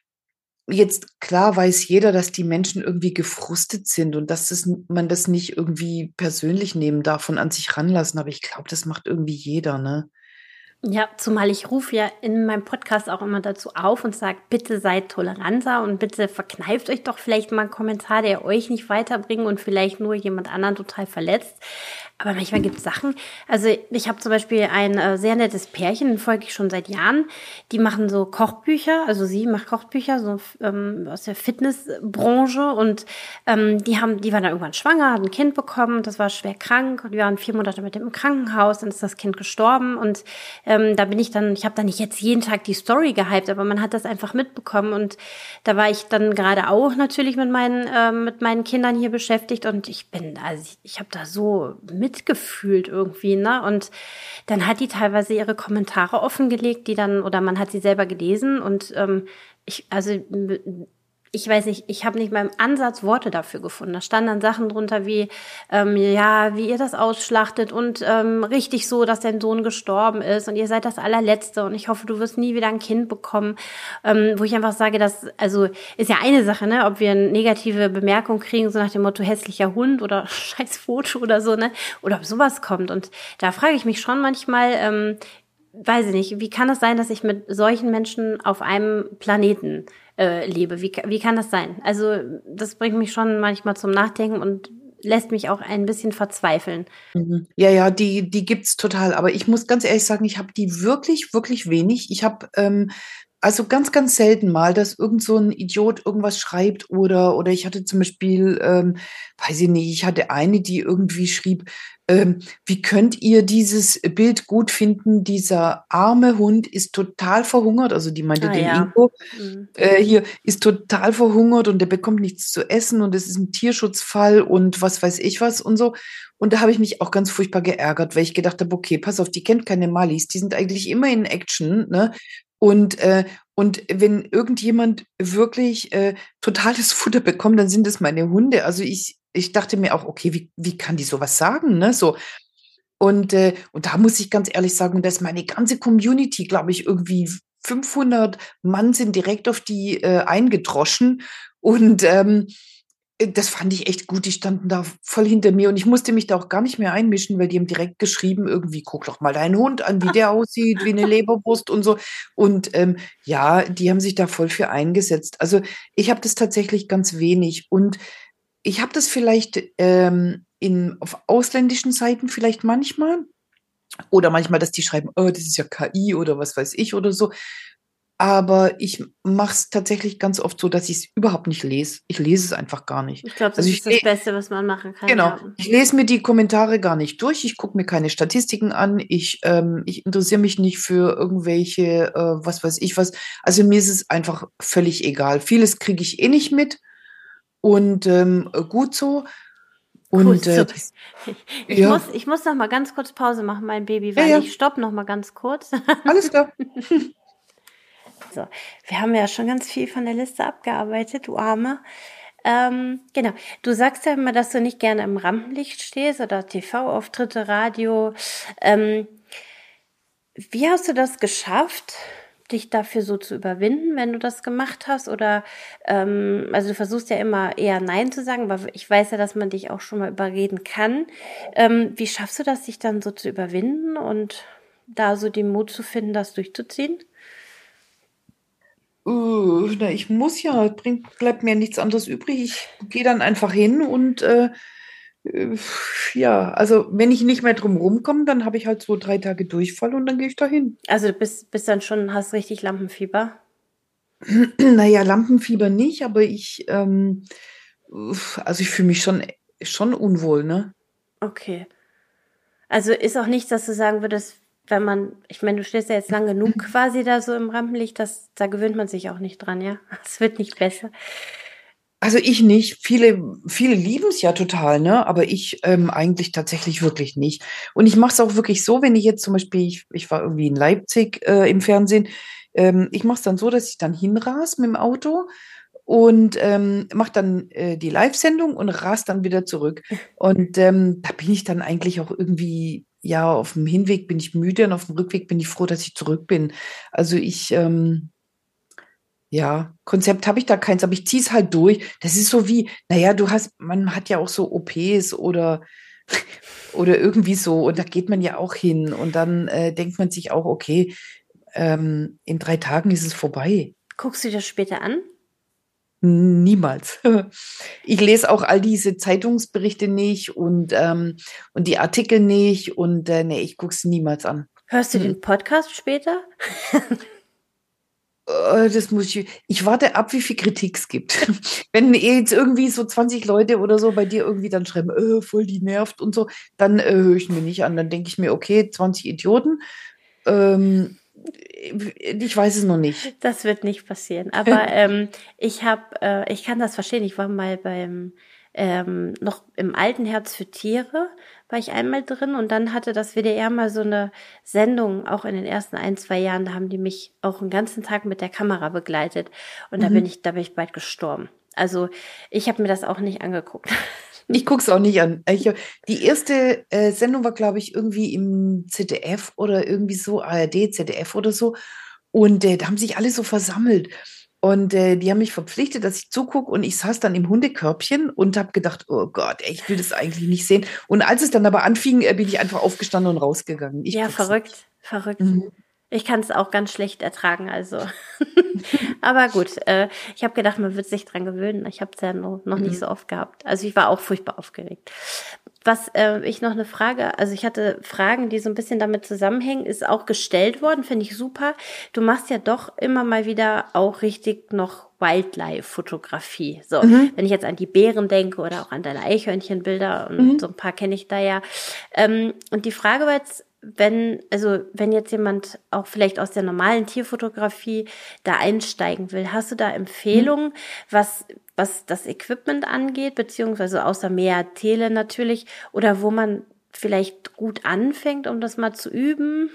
jetzt klar weiß jeder, dass die Menschen irgendwie gefrustet sind und dass das, n- man das nicht irgendwie persönlich nehmen darf und an sich ranlassen, aber ich glaube, das macht irgendwie jeder, ne? Ja, zumal ich rufe ja in meinem Podcast auch immer dazu auf und sage, bitte seid toleranter und bitte verkneift euch doch vielleicht mal einen Kommentar, der euch nicht weiterbringt und vielleicht nur jemand anderen total verletzt. Aber manchmal gibt es Sachen, also ich habe zum Beispiel ein äh, sehr nettes Pärchen, folge ich schon seit Jahren, die machen so Kochbücher, also sie macht Kochbücher so ähm, aus der Fitnessbranche und ähm, die haben, die waren dann irgendwann schwanger, hat ein Kind bekommen, das war schwer krank und wir waren vier Monate mit dem im Krankenhaus, dann ist das Kind gestorben und ähm, da bin ich dann, ich habe da nicht jetzt jeden Tag die Story gehypt, aber man hat das einfach mitbekommen und da war ich dann gerade auch natürlich mit meinen ähm, mit meinen Kindern hier beschäftigt und ich bin, also ich, ich habe da so mitgefühlt irgendwie, ne? Und dann hat die teilweise ihre Kommentare offengelegt, die dann, oder man hat sie selber gelesen und ähm, ich, also ich weiß nicht, ich habe nicht mal im Ansatz Worte dafür gefunden. Da standen dann Sachen drunter wie, ähm, ja, wie ihr das ausschlachtet und ähm, richtig so, dass dein Sohn gestorben ist und ihr seid das allerletzte und ich hoffe, du wirst nie wieder ein Kind bekommen. Ähm, wo ich einfach sage, das, also ist ja eine Sache, ne, ob wir eine negative Bemerkung kriegen, so nach dem Motto hässlicher Hund oder scheiß Foto oder so, ne, oder ob sowas kommt. Und da frage ich mich schon manchmal, ähm, weiß ich nicht, wie kann es sein, dass ich mit solchen Menschen auf einem Planeten äh, lebe? Wie, wie kann das sein? Also das bringt mich schon manchmal zum Nachdenken und lässt mich auch ein bisschen verzweifeln. Mhm. Ja, ja, die, die gibt's total. Aber ich muss ganz ehrlich sagen, ich habe die wirklich, wirklich wenig. Ich habe ähm, also ganz, ganz selten mal, dass irgend so ein Idiot irgendwas schreibt oder, oder ich hatte zum Beispiel, ähm, weiß ich nicht, ich hatte eine, die irgendwie schrieb, ähm, wie könnt ihr dieses Bild gut finden? Dieser arme Hund ist total verhungert. Also die meinte Ah den ja. Ingo. Mhm. Äh, hier ist total verhungert und der bekommt nichts zu essen und es ist ein Tierschutzfall und was weiß ich was und so. Und da habe ich mich auch ganz furchtbar geärgert, weil ich gedacht habe, okay, pass auf, die kennt keine Malis, die sind eigentlich immer in Action, ne? Und, äh, und wenn irgendjemand wirklich äh, totales Futter bekommt, dann sind es meine Hunde. Also ich, ich dachte mir auch, okay, wie, wie kann die sowas sagen, ne? So. Und, äh, und da muss ich ganz ehrlich sagen, dass meine ganze Community, glaube ich, irgendwie fünfhundert Mann sind direkt auf die äh, eingedroschen. Und ähm, äh, das fand ich echt gut. Die standen da voll hinter mir und ich musste mich da auch gar nicht mehr einmischen, weil die haben direkt geschrieben, irgendwie, guck doch mal deinen Hund an, wie der aussieht, wie eine Leberwurst und so. Und ähm, ja, die haben sich da voll für eingesetzt. Also ich habe das tatsächlich ganz wenig. Und ich habe das vielleicht ähm, in, auf ausländischen Seiten vielleicht manchmal. Oder manchmal, dass die schreiben, oh, das ist ja K I oder was weiß ich oder so. Aber ich mache es tatsächlich ganz oft so, dass ich es überhaupt nicht lese. Ich lese es einfach gar nicht. Ich glaube, Also das ich ist le das Beste, was man machen kann, genau, ja. ich lese mir die Kommentare gar nicht durch. Ich gucke mir keine Statistiken an. Ich, ähm, ich interessiere mich nicht für irgendwelche, äh, was weiß ich was. Also mir ist es einfach völlig egal. Vieles kriege ich eh nicht mit und ähm, gut so. Gut, Und so. äh, das, Ich ja, muss, ich muss noch mal ganz kurz Pause machen, mein Baby, ja, weil ja, ich stopp noch mal ganz kurz. alles klar. So, wir haben ja schon ganz viel von der Liste abgearbeitet, du Arme. Ähm, genau. Du sagst ja immer, dass du nicht gerne im Rampenlicht stehst oder T V-Auftritte, Radio. Ähm, wie hast du das geschafft, dich dafür so zu überwinden, wenn du das gemacht hast? Oder ähm, also du versuchst ja immer eher Nein zu sagen, aber ich weiß ja, dass man dich auch schon mal überreden kann. Ähm, wie schaffst du das, dich dann so zu überwinden und da so den Mut zu finden, das durchzuziehen? Uh, na, ich muss ja, bringt, bleibt mir nichts anderes übrig. Ich gehe dann einfach hin und äh, äh, ja, also wenn ich nicht mehr drum rumkomme, dann habe ich halt so drei Tage Durchfall und dann gehe ich da hin. Also du bist, bist dann schon, hast richtig Lampenfieber. Naja, Lampenfieber nicht, aber ich, ähm, uff, also ich fühle mich schon, schon unwohl, ne? Okay. Also ist auch nichts, dass du sagen würdest, wenn man, ich meine, du stehst ja jetzt lang genug quasi da so im Rampenlicht, das, da gewöhnt man sich auch nicht dran, ja? Es wird nicht besser. Also ich nicht. Viele, viele lieben es ja total, ne? Aber ich ähm, eigentlich tatsächlich wirklich nicht. Und ich mache es auch wirklich so, wenn ich jetzt zum Beispiel, ich, ich war irgendwie in Leipzig äh, im Fernsehen, ähm, ich mache es dann so, dass ich dann hinras mit dem Auto und ähm, mache dann äh, die Live-Sendung und ras dann wieder zurück. Und ähm, da bin ich dann eigentlich auch irgendwie, ja, auf dem Hinweg bin ich müde und auf dem Rückweg bin ich froh, dass ich zurück bin. Also ich, ähm, ja, Konzept habe ich da keins, aber ich ziehe es halt durch. Das ist so wie, naja, du hast, man hat ja auch so O Ps oder, oder irgendwie so, und da geht man ja auch hin und dann äh, denkt man sich auch, okay, ähm, in drei Tagen ist es vorbei. Guckst du dir das später an? Niemals. Ich lese auch all diese Zeitungsberichte nicht und, ähm, und die Artikel nicht und äh, nee, ich gucke es niemals an. Hörst du Mhm. den Podcast später? Äh, Das muss ich, ich warte ab, wie viel Kritik es gibt. Wenn jetzt irgendwie so zwanzig Leute oder so bei dir irgendwie dann schreiben, äh, voll die nervt und so, dann äh, höre ich mir nicht an. Dann denke ich mir, okay, zwanzig Idioten. Ähm, ich weiß es noch nicht. Das wird nicht passieren. Aber ähm, ich habe, äh, ich kann das verstehen. Ich war mal beim ähm, noch im Alten Herz für Tiere, war ich einmal drin und dann hatte das W D R mal so eine Sendung, auch in den ersten ein, zwei Jahren, da haben die mich auch einen ganzen Tag mit der Kamera begleitet und da bin Mhm. ich, da bin ich bald gestorben. Also ich habe mir das auch nicht angeguckt. Ich gucke es auch nicht an. Ich, die erste äh, Sendung war, glaube ich, irgendwie im Z D F oder irgendwie so, A R D, Z D F oder so. Und äh, da haben sich alle so versammelt. Und äh, die haben mich verpflichtet, dass ich zugucke. Und ich saß dann im Hundekörbchen und habe gedacht, oh Gott, ey, ich will das eigentlich nicht sehen. Und als es dann aber anfing, äh, bin ich einfach aufgestanden und rausgegangen. Ich Ja, guck's verrückt, nicht. verrückt. Mhm. Ich kann es auch ganz schlecht ertragen, also. Aber gut, äh, ich habe gedacht, man wird sich dran gewöhnen. Ich habe es ja noch, noch nicht Mhm. so oft gehabt. Also ich war auch furchtbar aufgeregt. Was äh, ich noch eine Frage, also ich hatte Fragen, die so ein bisschen damit zusammenhängen, ist auch gestellt worden, finde ich super. Du machst ja doch immer mal wieder auch richtig noch Wildlife-Fotografie. So, Mhm. wenn ich jetzt an die Bären denke oder auch an deine Eichhörnchenbilder und Mhm. so ein paar kenne ich da ja. Ähm, und die Frage war jetzt, wenn, also wenn jetzt jemand auch vielleicht aus der normalen Tierfotografie da einsteigen will, hast du da Mhm. Empfehlungen, was, was das Equipment angeht, beziehungsweise außer mehr Tele natürlich, oder wo man vielleicht gut anfängt, um das mal zu üben?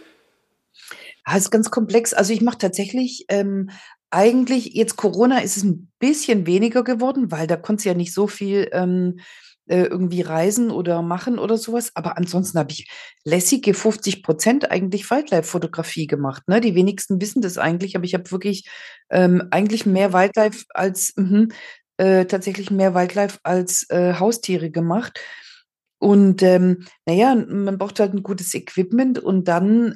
Ja, ist ganz komplex. Also ich mache tatsächlich ähm, eigentlich, jetzt Corona ist es ein bisschen weniger geworden, weil da konntest du ja nicht so viel ähm, äh, irgendwie reisen oder machen oder sowas. Aber ansonsten habe ich lässige fünfzig Prozent eigentlich Wildlife-Fotografie gemacht. Ne? Die wenigsten wissen das eigentlich, aber ich habe wirklich ähm, eigentlich mehr Wildlife als mhm, äh, tatsächlich mehr Wildlife als äh, Haustiere gemacht. Und ähm, naja, man braucht halt ein gutes Equipment und dann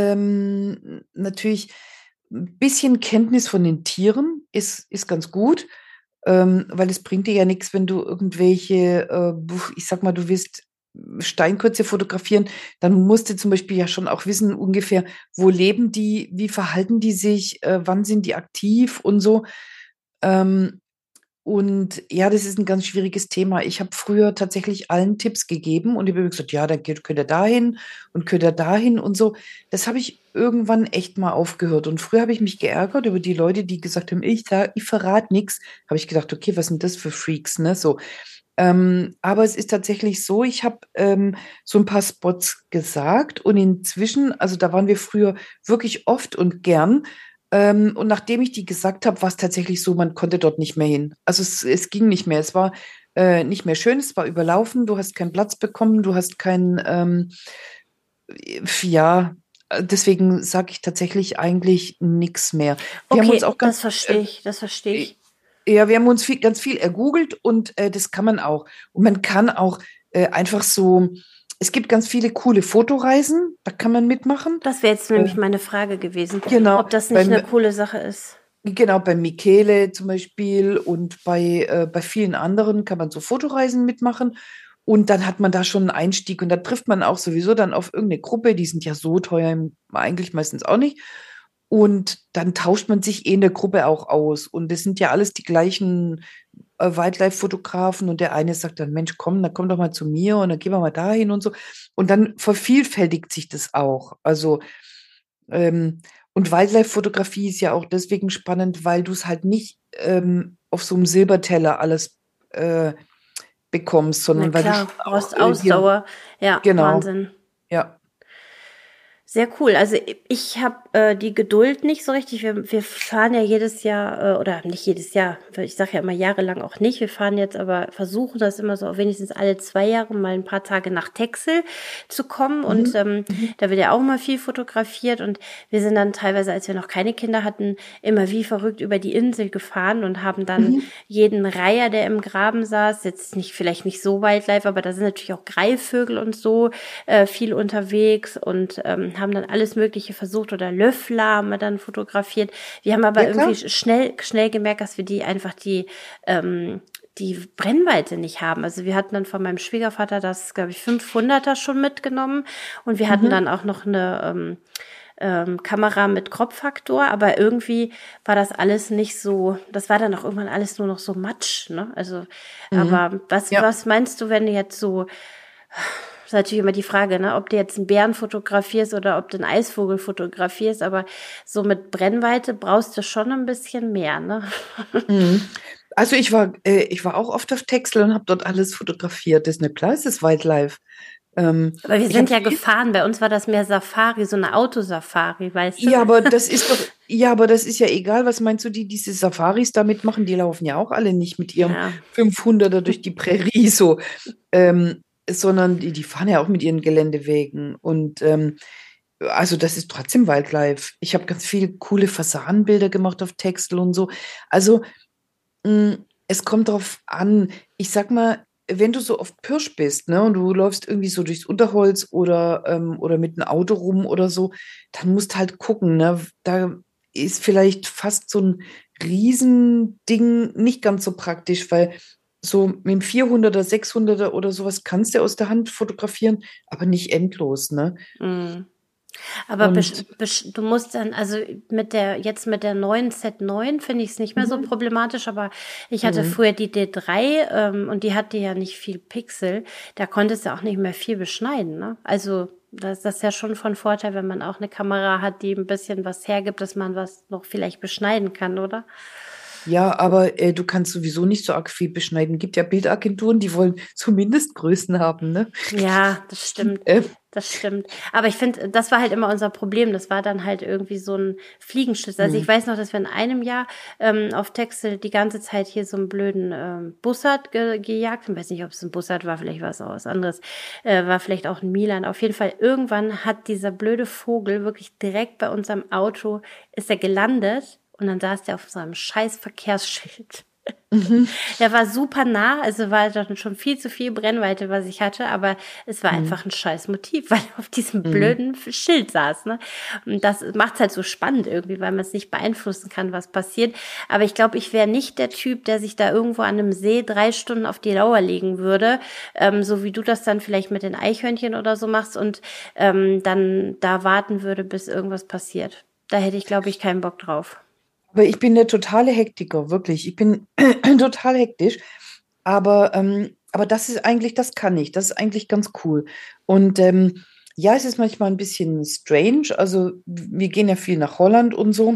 ähm, natürlich ein bisschen Kenntnis von den Tieren ist, ist ganz gut, ähm, weil es bringt dir ja nichts, wenn du irgendwelche, äh, buh, ich sag mal, du willst Steinkötze fotografieren, dann musst du zum Beispiel ja schon auch wissen ungefähr, wo leben die, wie verhalten die sich, äh, wann sind die aktiv und so. Ähm, und ja, das ist ein ganz schwieriges Thema. Ich habe früher tatsächlich allen Tipps gegeben und die haben immer gesagt: „Ja, dann geht könnt ihr dahin und könnt ihr dahin“ und so. Das habe ich irgendwann echt mal aufgehört. Und früher habe ich mich geärgert über die Leute, die gesagt haben: „Ich sage ich verrate nix.“ Habe ich gedacht: „Okay, was sind das für Freaks“, ne, so. Ähm, aber es ist tatsächlich so, ich habe ähm, so ein paar Spots gesagt und inzwischen, also, da waren wir früher wirklich oft und gern. Ähm, und nachdem ich die gesagt habe, war es tatsächlich so, man konnte dort nicht mehr hin. Also, es es ging nicht mehr. Es war, äh, nicht mehr schön, es war überlaufen, du hast keinen Platz bekommen, du hast keinen, ähm, ja, äh, deswegen sage ich tatsächlich eigentlich nix mehr. Wir haben uns Okay, auch ganz das verstehe äh, ich, das verstehe äh, ich. ja, wir haben uns viel ganz viel ergoogelt und, äh, das kann man auch. Und man kann auch, äh, einfach so, es gibt ganz viele coole Fotoreisen, da kann man mitmachen. Das wäre jetzt Äh, nämlich meine Frage gewesen, genau, ob das nicht beim eine coole Sache ist. Genau, bei Michele zum Beispiel und bei, äh, bei vielen anderen kann man so Fotoreisen mitmachen. Und dann hat man da schon einen Einstieg und da trifft man auch sowieso dann auf irgendeine Gruppe, die sind ja so teuer im- eigentlich meistens auch nicht. Und dann tauscht man sich eh in der Gruppe auch aus. Und das sind ja alles die gleichen, äh, Wildlife-Fotografen und der eine sagt dann, Mensch, komm, dann komm doch mal zu mir und dann gehen wir mal dahin und so. Und dann vervielfältigt sich das auch. Also, ähm, und Wildlife-Fotografie ist ja auch deswegen spannend, weil du es halt nicht ähm, auf so einem Silberteller alles äh, bekommst, Na sondern weil du klar, schon auch brauchst äh, dir, Ausdauer. Ja, genau, Wahnsinn. ja. Sehr cool. Also ich habe äh, die Geduld nicht so richtig. Wir, wir fahren ja jedes Jahr, äh, oder nicht jedes Jahr, weil ich sage ja immer jahrelang auch nicht. Wir fahren jetzt aber, versuchen das immer so wenigstens alle zwei Jahre mal ein paar Tage nach Texel zu kommen. Und Mhm. ähm, Mhm. da wird ja auch mal viel fotografiert. Und wir sind dann teilweise, als wir noch keine Kinder hatten, immer wie verrückt über die Insel gefahren und haben dann Mhm. jeden Reiher, der im Graben saß, jetzt nicht vielleicht nicht so Wildlife, aber da sind natürlich auch Greifvögel und so äh, viel unterwegs und ähm, haben dann alles Mögliche versucht oder Löffler haben wir dann fotografiert. Wir haben aber Ja, irgendwie klar. schnell, schnell gemerkt, dass wir die einfach die, ähm, die Brennweite nicht haben. Also wir hatten dann von meinem Schwiegervater das, glaube ich, fünfhunderter schon mitgenommen und wir hatten Mhm. dann auch noch eine ähm, ähm, Kamera mit Kropffaktor, aber irgendwie war das alles nicht so, das war dann auch irgendwann alles nur noch so Matsch, ne? Also, Mhm. aber was, Ja. was meinst du, wenn du jetzt so, das ist natürlich immer die Frage, ne, ob du jetzt einen Bären fotografierst oder ob du einen Eisvogel fotografierst, aber so mit Brennweite brauchst du schon ein bisschen mehr, ne? Mhm. Also ich war, äh, ich war auch oft auf Texel und habe dort alles fotografiert. Das ist nicht klar, es ist Wildlife. Ähm, Aber wir ich habe sind ja viel, gefahren, bei uns war das mehr Safari, so eine Autosafari, weißt du? ja, aber das ist doch, ja, aber das ist ja egal. Was meinst du, die diese Safaris da mitmachen? Die laufen ja auch alle nicht mit ihrem Ja. fünfhunderter durch die Prärie so, ähm, sondern die, die fahren ja auch mit ihren Geländewegen. Und ähm, also das ist trotzdem Wildlife. Ich habe ganz viele coole Fasanenbilder gemacht auf Texel und so. Also Mm, es kommt drauf an. Ich sag mal, wenn du so auf Pirsch bist, ne, und du läufst irgendwie so durchs Unterholz oder, ähm, oder mit einem Auto rum oder so, dann musst halt gucken, ne? Da ist vielleicht fast so ein Riesending nicht ganz so praktisch, weil so mit dem vierhunderter, sechshunderter oder sowas kannst du aus der Hand fotografieren, aber nicht endlos, ne? Mm. Aber besch, Und besch, du musst dann, also mit der, jetzt mit der neuen Z neun finde ich es nicht mehr so mhm, problematisch, aber ich hatte mhm. früher die D drei ähm, und die hatte ja nicht viel Pixel. Da konntest du auch nicht mehr viel beschneiden, ne? Also das, das ist ja schon von Vorteil, wenn man auch eine Kamera hat, die ein bisschen was hergibt, dass man was noch vielleicht beschneiden kann, oder? Ja, aber äh, du kannst sowieso nicht so arg viel beschneiden. Gibt ja Bildagenturen, die wollen zumindest Größen haben, ne? Ja, das stimmt. Äh, Das stimmt. Aber ich finde, das war halt immer unser Problem. Das war dann halt irgendwie so ein Fliegenschiss. Also ich hm. weiß noch, dass wir in einem Jahr ähm, auf Texel die ganze Zeit hier so einen blöden ähm, Bussard ge gejagt haben. Ich weiß nicht, ob es ein Bussard war, vielleicht war es auch was anderes. Äh, war vielleicht auch ein Milan. Auf jeden Fall, irgendwann hat dieser blöde Vogel wirklich direkt bei unserem Auto, ist er gelandet und dann saß der auf so einem scheiß Verkehrsschild. Mhm. Der war super nah, also war dann schon viel zu viel Brennweite, was ich hatte, aber es war Hm. einfach ein scheiß Motiv, weil er auf diesem Hm. blöden Schild saß, ne? Und das macht's halt so spannend irgendwie, weil man es nicht beeinflussen kann, was passiert. Aber ich glaube, ich wäre nicht der Typ, der sich da irgendwo an einem See drei Stunden auf die Lauer legen würde, ähm, so wie du das dann vielleicht mit den Eichhörnchen oder so machst und ähm, dann da warten würde, bis irgendwas passiert. Da hätte ich, glaube ich, keinen Bock drauf. Aber ich bin der totale Hektiker, wirklich. Ich bin total hektisch. Aber, ähm, aber das ist eigentlich, das kann ich. Das ist eigentlich ganz cool. Und ähm, ja, es ist manchmal ein bisschen strange. Also wir gehen ja viel nach Holland und so.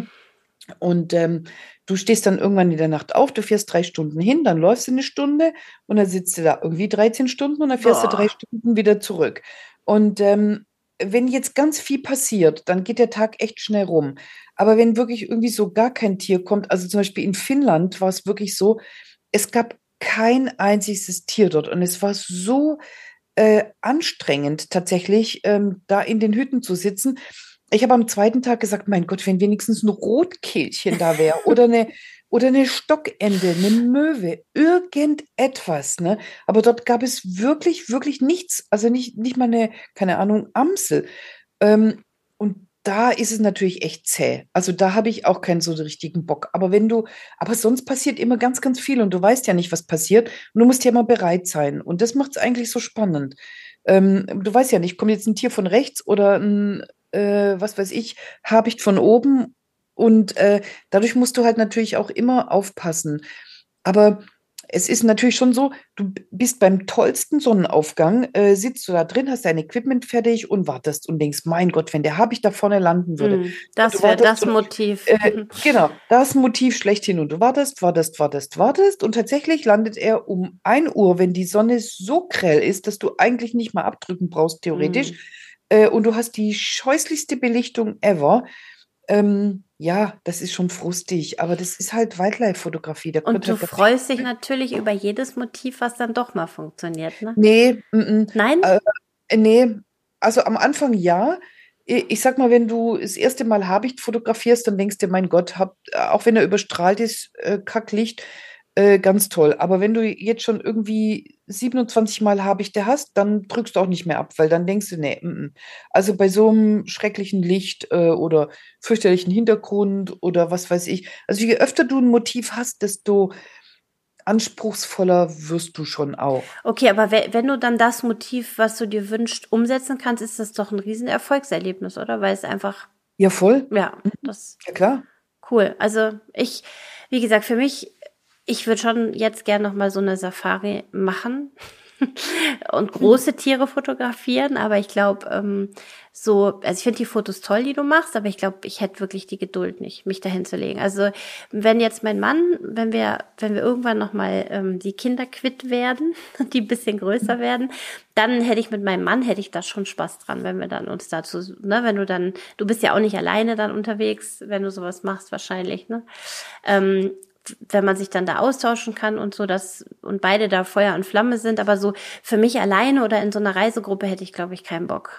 Und ähm, du stehst dann irgendwann in der Nacht auf, du fährst drei Stunden hin, dann läufst du eine Stunde und dann sitzt du da irgendwie dreizehn Stunden und dann fährst du drei Boah. Stunden wieder zurück. Und ähm, wenn jetzt ganz viel passiert, dann geht der Tag echt schnell rum. Aber wenn wirklich irgendwie so gar kein Tier kommt, also zum Beispiel in Finnland war es wirklich so, es gab kein einziges Tier dort und es war so äh, anstrengend tatsächlich, ähm, da in den Hütten zu sitzen. Ich habe am zweiten Tag gesagt, mein Gott, wenn wenigstens ein Rotkehlchen da wäre oder eine, oder eine Stockente, eine Möwe, irgendetwas, ne? Aber dort gab es wirklich, wirklich nichts. Also nicht, nicht mal eine, keine Ahnung, Amsel. Ähm, und da ist es natürlich echt zäh. Also da habe ich auch keinen so richtigen Bock. Aber wenn du, aber sonst passiert immer ganz, ganz viel und du weißt ja nicht, was passiert. Und du musst ja immer bereit sein. Und das macht es eigentlich so spannend. Ähm, du weißt ja nicht, kommt jetzt ein Tier von rechts oder ein, äh, was weiß ich, Habicht von oben. Und äh, dadurch musst du halt natürlich auch immer aufpassen. Aber Es ist natürlich schon so, du bist beim tollsten Sonnenaufgang, äh, sitzt du da drin, hast dein Equipment fertig und wartest und denkst, mein Gott, wenn der Habicht da vorne landen würde. Mm, Und du das wäre wartest das und, Motiv. äh, genau, das Motiv schlechthin und du wartest, wartest, wartest, wartest und tatsächlich landet er um ein Uhr, wenn die Sonne so grell ist, dass du eigentlich nicht mal abdrücken brauchst, theoretisch. Mm. Äh, und du hast die scheußlichste Belichtung ever. Ähm, ja, das ist schon frustig, aber das ist halt Wildlife-Fotografie. Da Und gehört du halt ganz viel. freust dich natürlich über jedes Motiv, was dann doch mal funktioniert, ne? Nee, mm, mm. Nein? Äh, nee, also am Anfang ja. Ich ich sag mal, wenn du das erste Mal Habicht fotografierst, dann denkst du, mein Gott, hab, auch wenn er überstrahlt ist, äh, Kacklicht, äh, ganz toll. Aber wenn du jetzt schon irgendwie siebenundzwanzig Mal Habichte hast, dann drückst du auch nicht mehr ab, weil dann denkst du, nee, mm, mm. Also bei so einem schrecklichen Licht äh, oder fürchterlichen Hintergrund oder was weiß ich. Also je öfter du ein Motiv hast, desto anspruchsvoller wirst du schon auch. Okay, aber we- wenn du dann das Motiv, was du dir wünschst, umsetzen kannst, ist das doch ein riesen Erfolgserlebnis, oder? Weil es einfach, Ja, voll. ja, das Ja, klar. cool. Also ich, wie gesagt, für mich, ich würde schon jetzt gern noch mal so eine Safari machen und große Tiere fotografieren, aber ich glaube, ähm, so, also ich finde die Fotos toll, die du machst, aber ich glaube, ich hätte wirklich die Geduld nicht, mich dahin zu legen. Also wenn jetzt mein Mann, wenn wir, wenn wir irgendwann noch mal ähm, die Kinder quitt werden, die ein bisschen größer werden, dann hätte ich mit meinem Mann, hätte ich da schon Spaß dran, wenn wir dann uns dazu, ne, wenn du dann, du bist ja auch nicht alleine dann unterwegs, wenn du sowas machst wahrscheinlich, ne? Ähm, wenn man sich dann da austauschen kann und so, dass und beide da Feuer und Flamme sind, aber so für mich alleine oder in so einer Reisegruppe hätte ich, glaube ich, keinen Bock.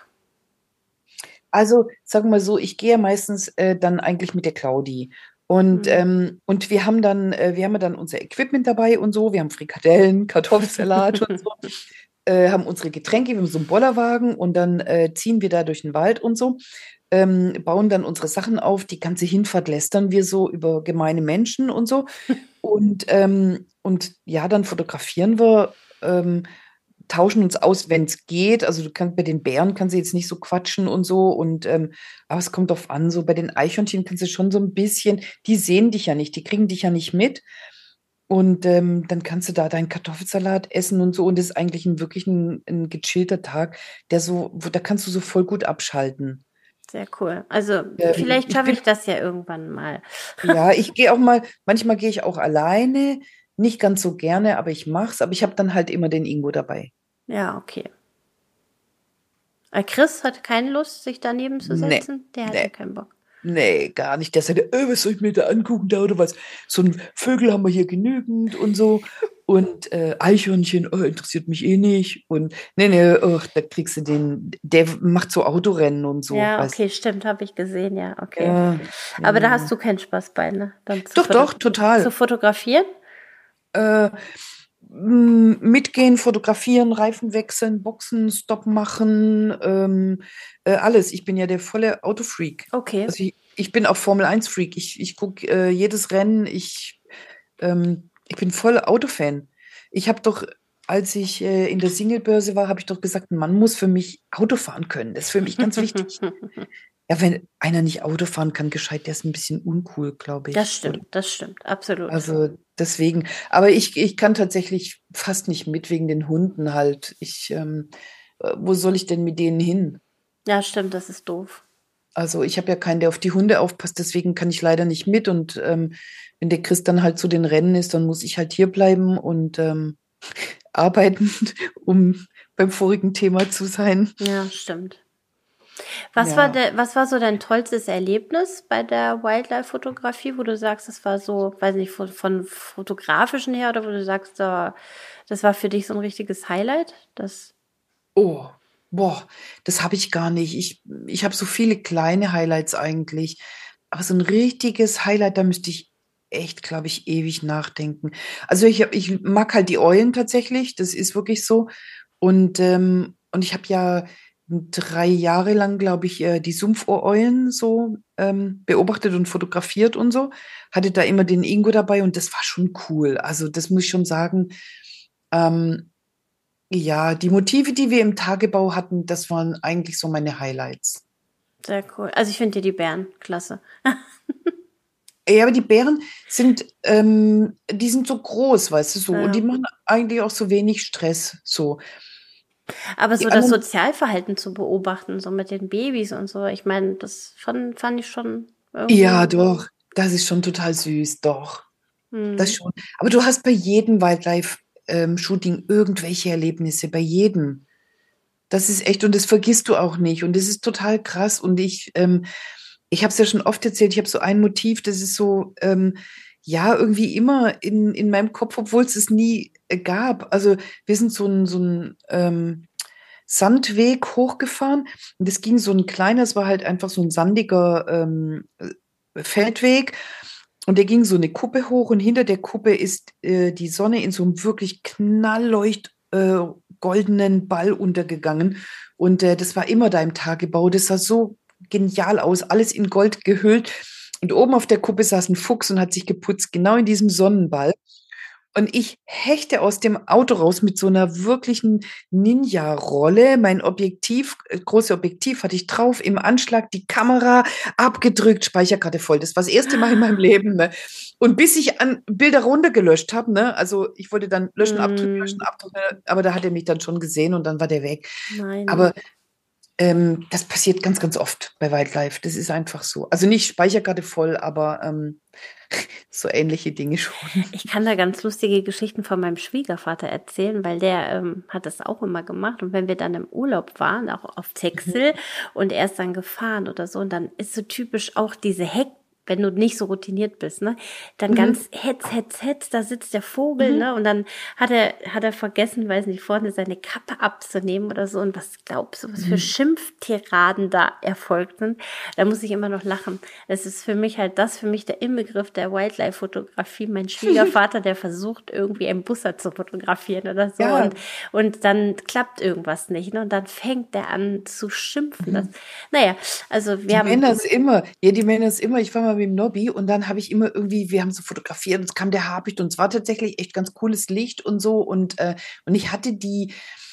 Also, sagen wir so, ich gehe ja meistens äh, dann eigentlich mit der Claudi. Und, Hm. ähm, und wir haben dann, äh, wir haben ja dann unser Equipment dabei und so. Wir haben Frikadellen, Kartoffelsalat und so. Äh, haben unsere Getränke, wir haben so einen Bollerwagen und dann äh, ziehen wir da durch den Wald und so. Ähm, bauen dann unsere Sachen auf. Die ganze Hinfahrt lästern wir so über gemeine Menschen und so. Und, ähm, und ja, dann fotografieren wir. Ähm, tauschen uns aus, wenn es geht. Also du kannst bei den Bären kannst du jetzt nicht so quatschen und so. Und ähm, aber es kommt drauf an, so bei den Eichhörnchen kannst du schon so ein bisschen, die sehen dich ja nicht, die kriegen dich ja nicht mit. Und ähm, dann kannst du da deinen Kartoffelsalat essen und so. Und das ist eigentlich ein wirklich ein, ein gechillter Tag, der so, wo, da kannst du so voll gut abschalten. Sehr cool. Also Ähm, vielleicht ich schaffe bin, ich das ja irgendwann mal. ja, ich gehe auch mal, manchmal gehe ich auch alleine, nicht ganz so gerne, aber ich mach's. Aber ich habe dann halt immer den Ingo dabei. Ja, okay. Äh, Chris hat keine Lust, sich daneben zu Nee, setzen. Der hat ja nee. keinen Bock. Nee, gar nicht. Der sagte, äh, was soll ich mir da angucken da oder was? So ein Vögel haben wir hier genügend und so. Und äh, Eichhörnchen, oh, interessiert mich eh nicht. Und nee, nee, ach, da kriegst du den, der macht so Autorennen und so, Ja, weißt okay, stimmt, habe ich gesehen, ja, du. okay. Ja, Aber da ja. hast du keinen Spaß bei, ne? Dann zu, Doch, foto doch, zu total. fotografieren? Äh, m- mitgehen, fotografieren, Reifen wechseln, Boxen, Stop machen, ähm, äh, alles. Ich bin ja der volle Autofreak. Okay. Also ich, ich bin auch Formel eins Freak. Ich, ich gucke äh, jedes Rennen. Ich, ähm, ich bin voll Autofan. Ich habe doch, als ich äh, in der Singlebörse war, habe ich doch gesagt, ein Mann muss für mich Auto fahren können. Das ist für mich ganz wichtig. Ja, wenn einer nicht Auto fahren kann, gescheit, der ist ein bisschen uncool, glaube Das ich. Oder? stimmt, das stimmt, absolut. Also deswegen, aber ich, ich kann tatsächlich fast nicht mit wegen den Hunden halt. Ich, ähm, äh, wo soll ich denn mit denen hin? Ja, stimmt, das ist doof. Also ich habe ja keinen, der auf die Hunde aufpasst, deswegen kann ich leider nicht mit. Und ähm, wenn der Chris dann halt zu den Rennen ist, dann muss ich halt hier bleiben und ähm, arbeiten, um beim vorigen Thema zu sein. Ja, stimmt. Was war Ja. der, was war so dein tollstes Erlebnis bei der Wildlife-Fotografie, wo du sagst, es war so, weiß nicht, von, von fotografischen her oder wo du sagst, da, das war für dich so ein richtiges Highlight? Das, Oh, boah, das habe ich gar nicht. Ich, ich habe so viele kleine Highlights eigentlich. Aber so ein richtiges Highlight, da müsste ich echt, glaube ich, ewig nachdenken. Also ich, hab- ich mag halt die Eulen tatsächlich, das ist wirklich so. Und, ähm, und ich habe ja drei Jahre lang, glaube ich, äh, die Sumpfohreulen so ähm, beobachtet und fotografiert und so. Hatte da immer den Ingo dabei und das war schon cool. Also das muss ich schon sagen. Ähm, ja, die Motive, die wir im Tagebau hatten, das waren eigentlich so meine Highlights. sehr cool. Also ich finde dir die Bären klasse. Ja, aber die Bären sind, ähm, die sind so groß, weißt du, so. Und die Ja. machen eigentlich auch so wenig Stress, so. Aber so Die das anderen, Sozialverhalten zu beobachten, so mit den Babys und so, ich meine, das fand, fand ich schon ja, irgendwie. doch, das ist schon total süß, doch, das Hm. schon. Aber du hast bei jedem Wildlife-Shooting irgendwelche Erlebnisse, bei jedem. Das ist echt, und das vergisst du auch nicht. Und das ist total krass. Und ich, ähm, ich habe es ja schon oft erzählt, ich habe so ein Motiv, das ist so, ähm, ja, irgendwie immer in, in meinem Kopf, obwohl es es nie äh, gab. Also wir sind so ein, so ein ähm, Sandweg hochgefahren und es ging so ein kleiner, es war halt einfach so ein sandiger ähm, äh, Feldweg und der ging so eine Kuppe hoch und hinter der Kuppe ist äh, die Sonne in so einem wirklich knallleucht äh, goldenen Ball untergegangen und äh, das war immer da im Tagebau, das sah so genial aus, alles in Gold gehüllt und oben auf der Kuppe saß ein Fuchs und hat sich geputzt, genau in diesem Sonnenball. Und ich hechte aus dem Auto raus mit so einer wirklichen Ninja-Rolle. Mein Objektiv, äh, große Objektiv hatte ich drauf, im Anschlag die Kamera abgedrückt, Speicherkarte voll. Das war das erste Mal in meinem Leben. Ne? Und bis ich an Bilder runtergelöscht habe, ne? Also ich wollte dann löschen, abdrücken, löschen, Hm. abdrücken, aber da hat er mich dann schon gesehen und dann war der weg. Nein. Aber ähm, das passiert ganz, ganz oft bei Wildlife. Das ist einfach so. Also nicht Speicherkarte voll, aber ähm, so ähnliche Dinge schon. Ich kann da ganz lustige Geschichten von meinem Schwiegervater erzählen, weil der ähm, hat das auch immer gemacht. Und wenn wir dann im Urlaub waren, auch auf Texel, und er ist dann gefahren oder so, und dann ist so typisch auch diese Heck, wenn du nicht so routiniert bist, ne, dann Mhm. ganz hetz, hetz, hetz, da sitzt der Vogel, Mhm. ne, und dann hat er, hat er vergessen, weiß nicht, vorne seine Kappe abzunehmen oder so, und was glaubst du, was für Mhm. Schimpftiraden da erfolgt sind? Da muss ich immer noch lachen. Es ist für mich halt das, für mich der Inbegriff der Wildlife-Fotografie. Mein Schwiegervater, der versucht irgendwie einen Busser zu fotografieren oder so, Ja. und, und dann klappt irgendwas nicht, ne, und dann fängt der an zu schimpfen. Das, Mhm. naja, also wir Die haben. Männer ist immer, ja, die Männer ist immer, ich war mal mit dem Nobby und dann habe ich immer irgendwie, wir haben so fotografiert und es kam der Habicht und es war tatsächlich echt ganz cooles Licht und so und, äh, und ich hatte die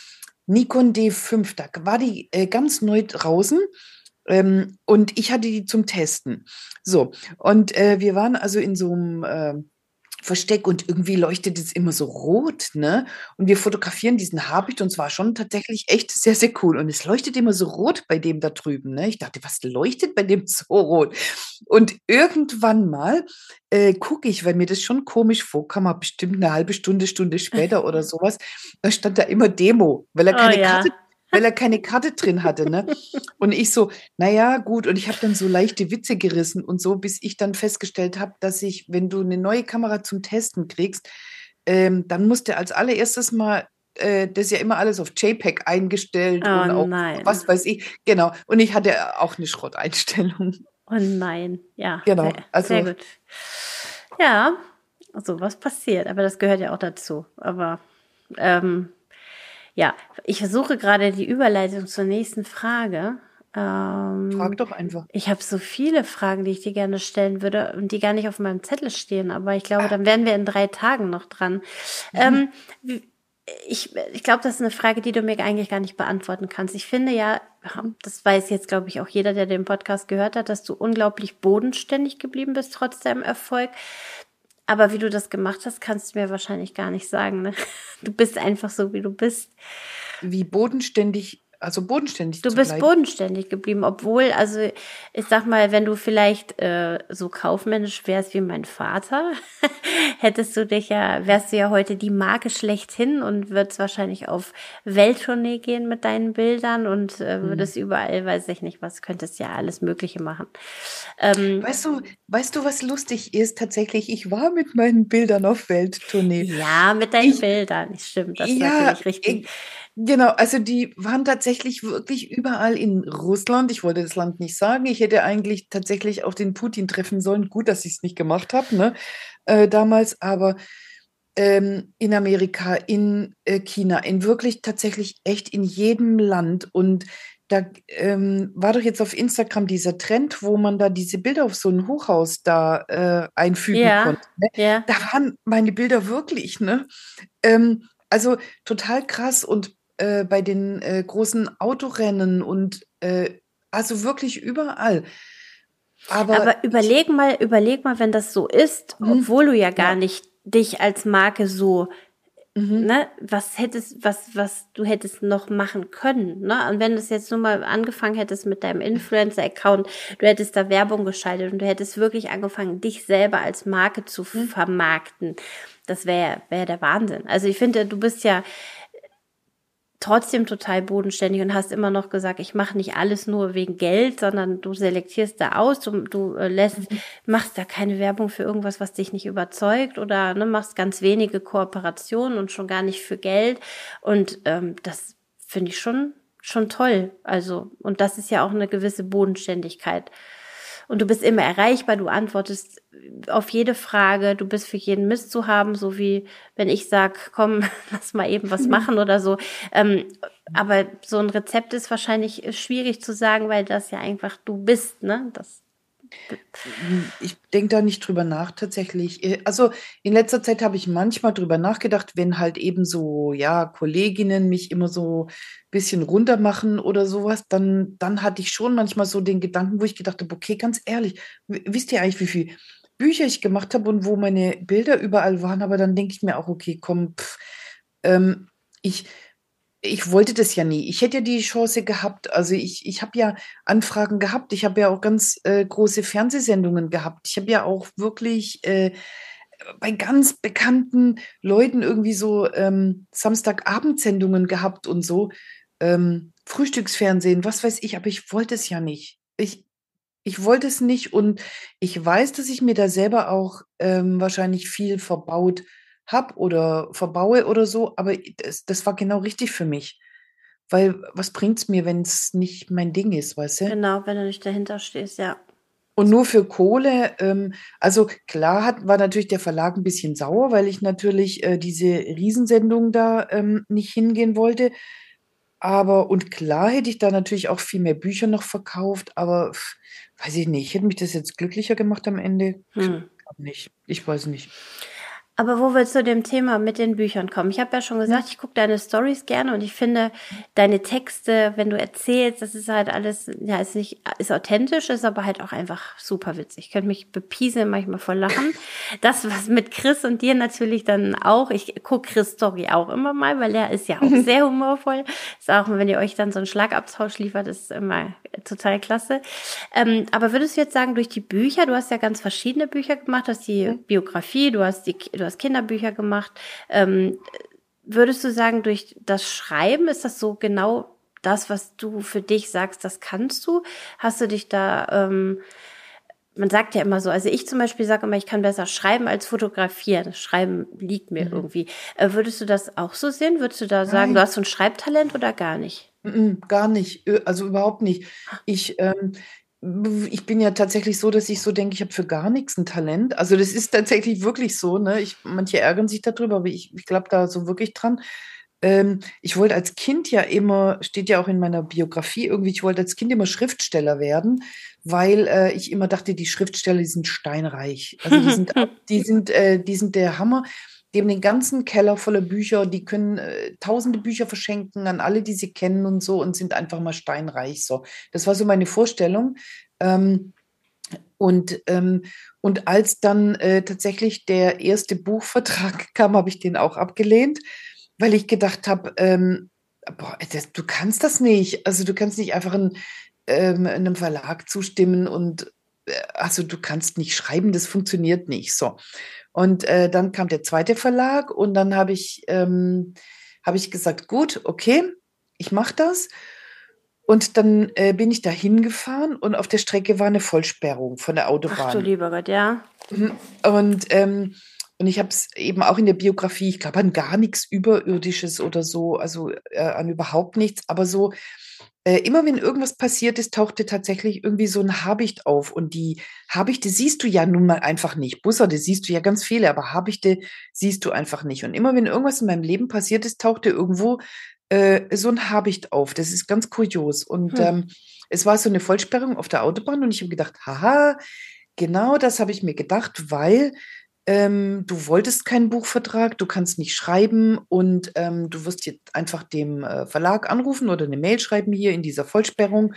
Nikon D fünf, da war die äh, ganz neu draußen ähm, und ich hatte die zum Testen. So, und äh, wir waren also in so einem äh, Versteck und irgendwie leuchtet es immer so rot, ne? Und wir fotografieren diesen Habicht und zwar schon tatsächlich echt sehr, sehr cool. Und es leuchtet immer so rot bei dem da drüben, ne? Ich dachte, was leuchtet bei dem so rot? Und irgendwann mal äh, gucke ich, weil mir das schon komisch vorkam, hab bestimmt eine halbe Stunde, Stunde später oder sowas, da stand da immer Demo, weil er Oh keine Karte, ja. weil er keine Karte drin hatte, ne? Und ich so, naja, gut. Und ich habe dann so leichte Witze gerissen und so, bis ich dann festgestellt habe, dass ich, wenn du eine neue Kamera zum Testen kriegst, ähm, dann musst du als allererstes mal, äh, das ist ja immer alles auf JPEG eingestellt Oh und auch nein. was weiß ich. Genau. Und ich hatte auch eine Schrotteinstellung. Oh nein. Ja, Genau. sehr, sehr Also, gut. Ja, so was passiert, aber das gehört ja auch dazu. Aber ähm, ja, ich versuche gerade die Überleitung zur nächsten Frage. frag Ähm, doch einfach. ich habe so viele Fragen, die ich dir gerne stellen würde und die gar nicht auf meinem Zettel stehen, aber ich glaube, Ah, dann wären wir in drei Tagen noch dran. mhm. Ähm, wie- ich ich glaube, das ist eine Frage, die du mir eigentlich gar nicht beantworten kannst. Ich finde ja, das weiß jetzt, glaube ich, auch jeder, der den Podcast gehört hat, dass du unglaublich bodenständig geblieben bist, trotz deinem Erfolg. Aber wie du das gemacht hast, kannst du mir wahrscheinlich gar nicht sagen. Ne? Du bist einfach so, wie du bist. Wie bodenständig, also bodenständig Du zu bist bleiben. bodenständig geblieben, obwohl, also ich sag mal, wenn du vielleicht äh, so kaufmännisch wärst wie mein Vater, hättest du dich ja, wärst du ja heute die Marke schlechthin und würdest wahrscheinlich auf Welttournee gehen mit deinen Bildern und äh, Hm. würdest überall, weiß ich nicht was, könntest ja alles Mögliche machen. Ähm, Weißt du, weißt du, was lustig ist? Tatsächlich, ich war mit meinen Bildern auf Welttournee. ja, mit deinen Ich, Bildern, stimmt, das ist ja, natürlich richtig. ich, genau, also die waren tatsächlich wirklich überall in Russland. Ich wollte das Land nicht sagen. Ich hätte eigentlich tatsächlich auch den Putin treffen sollen. Gut, dass ich es nicht gemacht habe, ne, äh, damals, aber ähm, in Amerika, in äh, China, in wirklich tatsächlich echt in jedem Land. Und da ähm, war doch jetzt auf Instagram dieser Trend, wo man da diese Bilder auf so ein Hochhaus da äh, einfügen Ja, konnte. Ne? ja. Da waren meine Bilder wirklich, ne? Ähm, also total krass und äh, bei den äh, großen Autorennen und äh, also wirklich überall. Aber, Aber überleg mal, überleg mal, wenn das so ist, mhm. obwohl du ja gar Ja. nicht dich als Marke so, Mhm. ne, was hättest, was, was du hättest noch machen können, ne? Und wenn du es jetzt nur mal angefangen hättest mit deinem Influencer-Account, du hättest da Werbung geschaltet und du hättest wirklich angefangen, dich selber als Marke zu Mhm. vermarkten. Das wäre, wäre der Wahnsinn. Also ich finde, du bist ja trotzdem total bodenständig und hast immer noch gesagt, ich mache nicht alles nur wegen Geld, sondern du selektierst da aus, du, du äh, lässt, Mhm. machst da keine Werbung für irgendwas, was dich nicht überzeugt oder ne, machst ganz wenige Kooperationen und schon gar nicht für Geld. Und ähm, das finde ich schon, schon toll. Also, und das ist ja auch eine gewisse Bodenständigkeit. Und du bist immer erreichbar, du antwortest auf jede Frage, du bist für jeden Mist zu haben, so wie wenn ich sag, komm, lass mal eben was machen oder so. Ähm, aber so ein Rezept ist wahrscheinlich schwierig zu sagen, weil das ja einfach du bist, ne? Das Ich denke da nicht drüber nach, tatsächlich. Äh, Also in letzter Zeit habe ich manchmal drüber nachgedacht, wenn halt eben so, ja, Kolleginnen mich immer so ein bisschen runter machen oder sowas, dann, dann hatte ich schon manchmal so den Gedanken, wo ich gedacht habe, okay, ganz ehrlich, w- wisst ihr eigentlich, wie viele Bücher ich gemacht habe und wo meine Bilder überall waren? Aber dann denke ich mir auch, okay, komm, pff, ähm, ich, ich wollte das ja nie. Ich hätte ja die Chance gehabt. Also ich, ich habe ja Anfragen gehabt. Ich habe ja auch ganz äh, große Fernsehsendungen gehabt. Ich habe ja auch wirklich äh, bei ganz bekannten Leuten irgendwie so ähm, Samstagabendsendungen gehabt und so. Ähm, Frühstücksfernsehen, was weiß ich, aber ich wollte es ja nicht. Ich, ich wollte es nicht und ich weiß, dass ich mir da selber auch ähm, wahrscheinlich viel verbaut habe oder verbaue oder so, aber das, das war genau richtig für mich. Weil was bringt's mir, wenn es nicht mein Ding ist, weißt du? genau, wenn du nicht dahinter stehst, ja. Und nur für Kohle, ähm, also klar hat, war natürlich der Verlag ein bisschen sauer, weil ich natürlich äh, diese Riesensendung da ähm, nicht hingehen wollte. Aber, und klar hätte ich da natürlich auch viel mehr Bücher noch verkauft, aber pf, weiß ich nicht, hätte mich das jetzt glücklicher gemacht am Ende? Pf, Hm. glaub nicht. Ich weiß nicht. Aber wo wir zu dem Thema mit den Büchern kommen. Ich habe ja schon Hm? gesagt, ich gucke deine Stories gerne und ich finde deine Texte, wenn du erzählst, das ist halt alles, ja, ist nicht, ist authentisch, ist aber halt auch einfach super witzig. Ich könnte mich bepieseln manchmal vor Lachen. Das, was mit Chris und dir natürlich dann auch, ich gucke Chris Story auch immer mal, weil er ist ja auch sehr humorvoll. Ist auch, wenn ihr euch dann so einen Schlagabtausch liefert, ist immer total klasse. Ähm, aber würdest du jetzt sagen, durch die Bücher, du hast ja ganz verschiedene Bücher gemacht, du hast die Hm? Biografie, du hast die, du hast Kinderbücher gemacht. Ähm, würdest du sagen, durch das Schreiben ist das so genau das, was du für dich sagst, das kannst du? Hast du dich da, ähm, man sagt ja immer so, also ich zum Beispiel sage immer, ich kann besser schreiben als fotografieren. Das Schreiben liegt mir Mhm. irgendwie. Äh, würdest du das auch so sehen? Würdest du da sagen, du Nein. hast so ein Schreibtalent oder gar nicht? Mm, gar nicht, Ö- also überhaupt nicht. Ich, ähm, b- ich bin ja tatsächlich so, dass ich so denke, ich habe für gar nichts ein Talent. Also das ist tatsächlich wirklich so, ne? Ich, manche ärgern sich darüber, aber ich, ich glaube da so wirklich dran. Ähm, ich wollte als Kind ja immer, steht ja auch in meiner Biografie irgendwie, ich wollte als Kind immer Schriftsteller werden, weil äh, ich immer dachte, die Schriftsteller, die sind steinreich. Also die sind, ab- die sind, äh, die sind der Hammer. Die haben den ganzen Keller voller Bücher, die können äh, tausende Bücher verschenken an alle, die sie kennen und so und sind einfach mal steinreich. So, das war so meine Vorstellung. Ähm, und, ähm, und als dann äh, tatsächlich der erste Buchvertrag kam, habe ich den auch abgelehnt, weil ich gedacht habe, ähm, boah, das, du kannst das nicht. Also du kannst nicht einfach ein, ähm, einem Verlag zustimmen und äh, also du kannst nicht schreiben, das funktioniert nicht. So. Und äh, dann kam der zweite Verlag und dann habe ich, ähm, habe ich gesagt, gut, okay, ich mache das. Und dann äh, bin ich da hingefahren und auf der Strecke war eine Vollsperrung von der Ach du Autobahn. lieber Gott, ja. Mhm. Und, ähm, und ich habe es eben auch in der Biografie, ich glaube an gar nichts Überirdisches oder so, also äh, an überhaupt nichts, aber so, äh, immer wenn irgendwas passiert ist, tauchte tatsächlich irgendwie so ein Habicht auf. Und die Habichte siehst du ja nun mal einfach nicht. Bussarde siehst du ja ganz viele, aber Habichte siehst du einfach nicht. Und immer wenn irgendwas in meinem Leben passiert ist, tauchte irgendwo äh, so ein Habicht auf. Das ist ganz kurios. Und Hm. ähm, es war so eine Vollsperrung auf der Autobahn und ich habe gedacht, haha, genau das habe ich mir gedacht, weil ähm, du wolltest keinen Buchvertrag, du kannst nicht schreiben und ähm, du wirst jetzt einfach dem äh, Verlag anrufen oder eine Mail schreiben hier in dieser Vollsperrung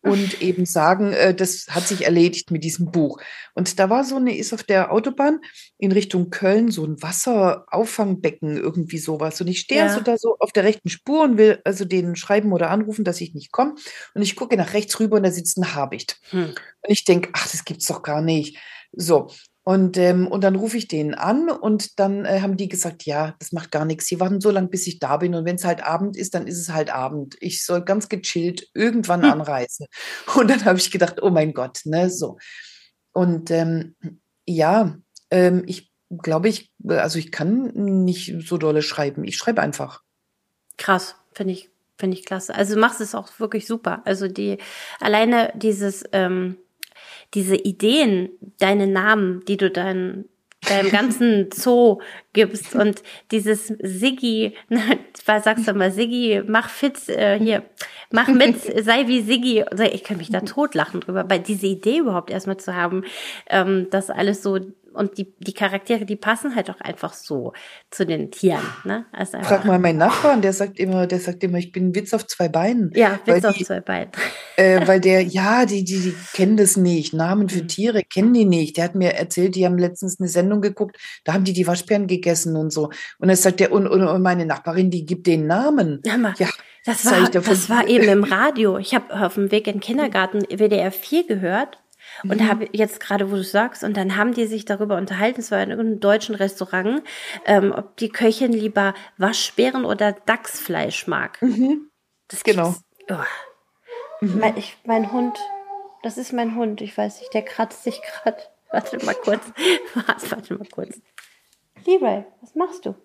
und eben sagen, äh, das hat sich erledigt mit diesem Buch. Und da war so eine, ist auf der Autobahn in Richtung Köln so ein Wasserauffangbecken, irgendwie sowas. Und ich stehe also Ja. da so auf der rechten Spur und will also denen schreiben oder anrufen, dass ich nicht komme. Und ich gucke nach rechts rüber und da sitzt ein Habicht. Hm. Und ich denke, ach, das gibt's doch gar nicht. So. Und, ähm, und dann rufe ich denen an und dann äh, haben die gesagt, ja, das macht gar nichts. Sie warten so lange, bis ich da bin. Und wenn es halt Abend ist, dann ist es halt Abend. Ich soll ganz gechillt irgendwann Hm. anreisen. Und dann habe ich gedacht, oh mein Gott, ne, so. Und ähm, ja, ähm, ich glaube, ich, also ich kann nicht so dolle schreiben. Ich schreibe einfach. Krass, finde ich, finde ich klasse. Also du machst es auch wirklich super. Also die, alleine dieses, ähm, diese Ideen, deine Namen, die du dann deinem ganzen Zoo gibst und dieses Siggi, was sagst du mal, Siggi, mach fit, äh, hier, mach mit, sei wie Siggi. Also ich kann mich da totlachen drüber, weil diese Idee überhaupt erstmal zu haben, ähm, das alles so, und die, die Charaktere, die passen halt auch einfach so zu den Tieren, ne? Also Frag einfach, mal meinen Nachbarn, der sagt immer, der sagt immer, ich bin ein Witz auf zwei Beinen. ja, Weil Witz auf die, zwei Beinen. Äh, weil der, ja, die, die, die kennen das nicht. Namen für Hm. Tiere kennen die nicht. Der hat mir erzählt, die haben letztens eine Sendung geguckt, da haben die die Waschbären gegessen und so. Und dann sagt der, und, und, und meine Nachbarin, die gibt den Namen. Hör mal, Ja, das sag ich war, davon. das war eben im Radio. Ich habe auf dem Weg in den Kindergarten W D R vier gehört und habe jetzt gerade, wo du sagst, und dann haben die sich darüber unterhalten, es war in irgendeinem deutschen Restaurant, ähm, ob die Köchin lieber Waschbären oder Dachsfleisch mag. Mhm, Das genau. gibt's. Oh. Mein, ich, mein Hund, das ist mein Hund, ich weiß nicht, der kratzt sich gerade. Warte mal kurz. Warte, warte mal kurz. Leroy, was machst du?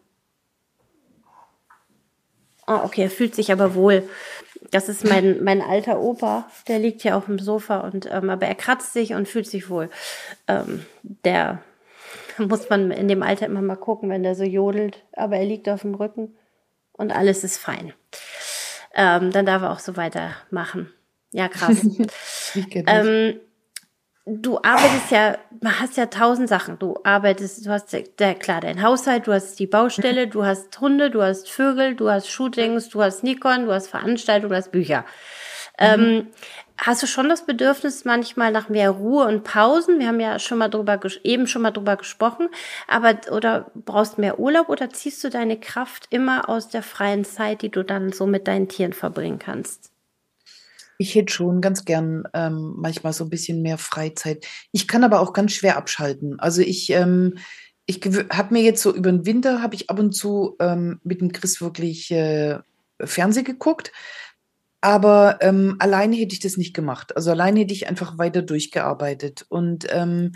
Ah, okay, er fühlt sich aber wohl. Das ist mein, mein alter Opa, der liegt hier auf dem Sofa und ähm, aber er kratzt sich und fühlt sich wohl. Ähm, der muss man in dem Alter immer mal gucken, wenn der so jodelt, aber er liegt auf dem Rücken und alles ist fein. Ähm, dann darf er auch so weitermachen. Ja, krass. Ich kenne das. ähm, Du arbeitest ja, hast ja tausend Sachen. Du arbeitest, du hast ja, klar dein Haushalt, du hast die Baustelle, du hast Hunde, du hast Vögel, du hast Shootings, du hast Nikon, du hast Veranstaltungen, du hast Bücher. Ähm, hast du schon das Bedürfnis manchmal nach mehr Ruhe und Pausen? Wir haben ja schon mal drüber, ges- eben schon mal drüber gesprochen. Aber, oder brauchst mehr Urlaub oder ziehst du deine Kraft immer aus der freien Zeit, die du dann so mit deinen Tieren verbringen kannst? Ich hätte schon ganz gern ähm, manchmal so ein bisschen mehr Freizeit. Ich kann aber auch ganz schwer abschalten. Also ich, ähm, ich habe mir jetzt so über den Winter, habe ich ab und zu ähm, mit dem Chris wirklich äh, Fernsehen geguckt. Aber ähm, alleine hätte ich das nicht gemacht. Also alleine hätte ich einfach weiter durchgearbeitet. Und ähm,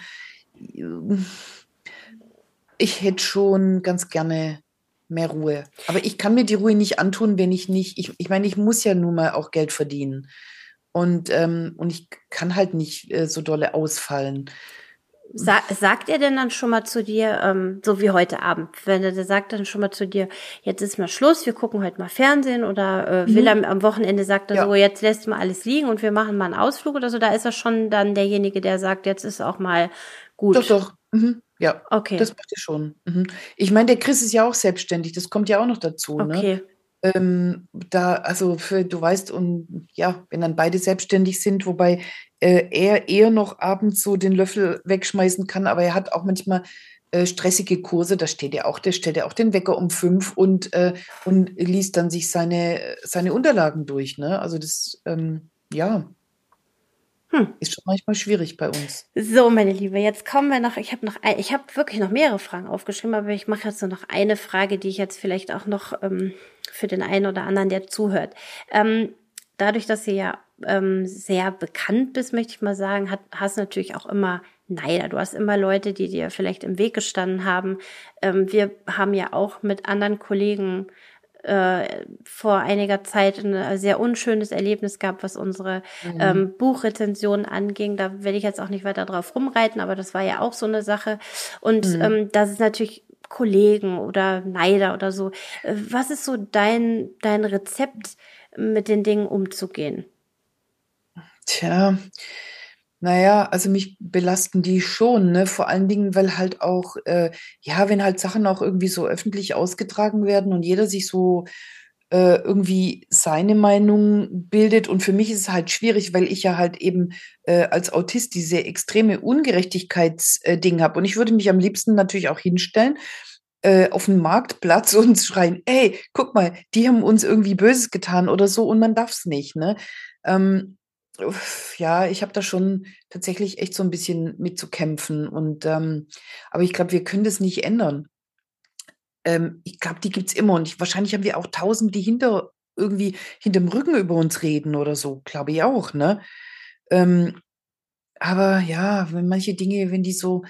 ich hätte schon ganz gerne mehr Ruhe. Aber ich kann mir die Ruhe nicht antun, wenn ich nicht, ich, ich meine, ich muss ja nun mal auch Geld verdienen. Und, ähm, und ich kann halt nicht äh, so dolle ausfallen. Sa sagt er denn dann schon mal zu dir, ähm, so wie heute Abend, wenn er der sagt dann schon mal zu dir, jetzt ist mal Schluss, wir gucken heute mal Fernsehen oder äh, will Mhm. er am Wochenende sagt er Ja. so, jetzt lässt mal alles liegen und wir machen mal einen Ausflug oder so, da ist er schon dann derjenige, der sagt, jetzt ist auch mal gut. Doch, doch. Mhm. Ja, Okay, das macht er schon. Mhm. Ich meine, der Chris ist ja auch selbstständig, das kommt ja auch noch dazu, ne? okay. Ähm, da, also für, du weißt, und ja, wenn dann beide selbstständig sind, wobei äh, er eher noch abends so den Löffel wegschmeißen kann, aber er hat auch manchmal äh, stressige Kurse, da steht er auch, der stellt er auch den Wecker um fünf und, äh, und liest dann sich seine, seine Unterlagen durch, ne? Also das, ähm, ja, Hm. ist schon manchmal schwierig bei uns. So, meine Liebe, jetzt kommen wir noch, ich habe noch, ein, ich habe wirklich noch mehrere Fragen aufgeschrieben, aber ich mache jetzt nur noch eine Frage, die ich jetzt vielleicht auch noch ähm, für den einen oder anderen, der zuhört. Ähm, dadurch, dass du ja ähm, sehr bekannt bist, möchte ich mal sagen, hat, hast du natürlich auch immer Neider. Du hast immer Leute, die dir vielleicht im Weg gestanden haben. Ähm, wir haben ja auch mit anderen Kollegen äh, vor einiger Zeit ein sehr unschönes Erlebnis gehabt, was unsere Mhm. ähm, Buchrezensionen anging. Da will ich jetzt auch nicht weiter drauf rumreiten, aber das war ja auch so eine Sache. Und Mhm. ähm, das ist natürlich Kollegen oder Neider oder so. Äh, Was ist so dein, dein Rezept, mit den Dingen umzugehen? Tja, naja, also mich belasten die schon, ne? Vor allen Dingen, weil halt auch, äh, ja, wenn halt Sachen auch irgendwie so öffentlich ausgetragen werden und jeder sich so äh, irgendwie seine Meinung bildet. Und für mich ist es halt schwierig, weil ich ja halt eben äh, als Autist diese extreme Ungerechtigkeitsding habe. Und ich würde mich am liebsten natürlich auch hinstellen äh, auf den Marktplatz und schreien, ey, guck mal, die haben uns irgendwie Böses getan oder so und man darf es nicht. Ne? Ähm, uff, ja, ich habe da schon tatsächlich echt so ein bisschen mit zu kämpfen. Und ähm, aber ich glaube, wir können das nicht ändern. Ähm, ich glaube, die gibt's immer und ich, wahrscheinlich haben wir auch tausend, die hinter irgendwie hinterm Rücken über uns reden oder so, glaube ich auch, ne? Ähm, aber ja, wenn manche Dinge, wenn die so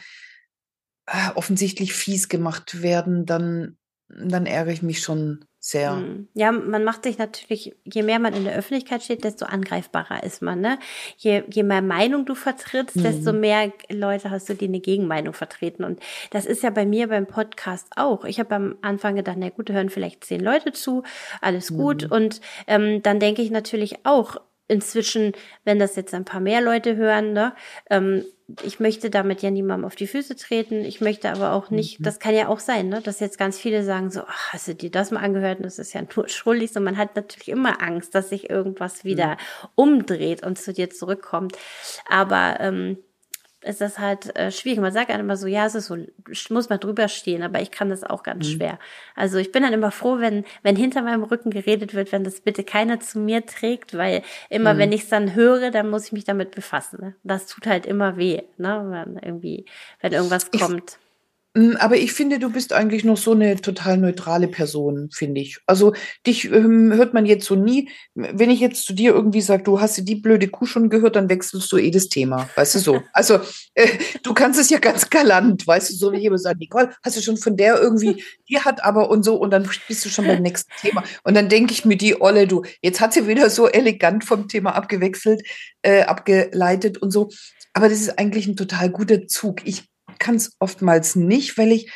äh, offensichtlich fies gemacht werden, dann, dann ärgere ich mich schon sehr. Hm. Ja, man macht sich natürlich, je mehr man in der Öffentlichkeit steht, desto angreifbarer ist man, ne? Je, je mehr Meinung du vertrittst, desto Mhm. mehr Leute hast du, die eine Gegenmeinung vertreten. Und das ist ja bei mir beim Podcast auch. Ich habe am Anfang gedacht, na gut, hören vielleicht zehn Leute zu, alles gut. Mhm. Und ähm, dann denke ich natürlich auch inzwischen, wenn das jetzt ein paar mehr Leute hören, ne, ähm, ich möchte damit ja niemandem auf die Füße treten. Ich möchte aber auch nicht, Mhm. das kann ja auch sein, ne, dass jetzt ganz viele sagen so, ach, hast du dir das mal angehört? Und das ist ja nur schuldig. Und man hat natürlich immer Angst, dass sich irgendwas Mhm. wieder umdreht und zu dir zurückkommt. Aber ähm, es ist halt äh, schwierig. Man sagt einem immer so, ja, es ist so, muss man drüber stehen, aber ich kann das auch ganz Mhm. schwer. Also ich bin dann immer froh, wenn, wenn hinter meinem Rücken geredet wird, wenn das bitte keiner zu mir trägt, weil immer, wenn Mhm. ich es dann höre, dann muss ich mich damit befassen. Ne? Das tut halt immer weh, ne? Wenn irgendwie, wenn irgendwas Ich kommt. Hm, aber ich finde, du bist eigentlich noch so eine total neutrale Person, finde ich. Also dich ähm, hört man jetzt so nie. Wenn ich jetzt zu dir irgendwie sage, du hast dir die blöde Kuh schon gehört, dann wechselst du eh das Thema, weißt du so. Also äh, du kannst es ja ganz galant, weißt du, so wie ich immer sage, Nicole, hast du schon von der irgendwie, die hat aber und so und dann bist du schon beim nächsten Thema. Und dann denke ich mir, die Olle, du, jetzt hat sie wieder so elegant vom Thema abgewechselt, äh, abgeleitet und so. Aber das ist eigentlich ein total guter Zug. Ich kann es oftmals nicht, weil ich,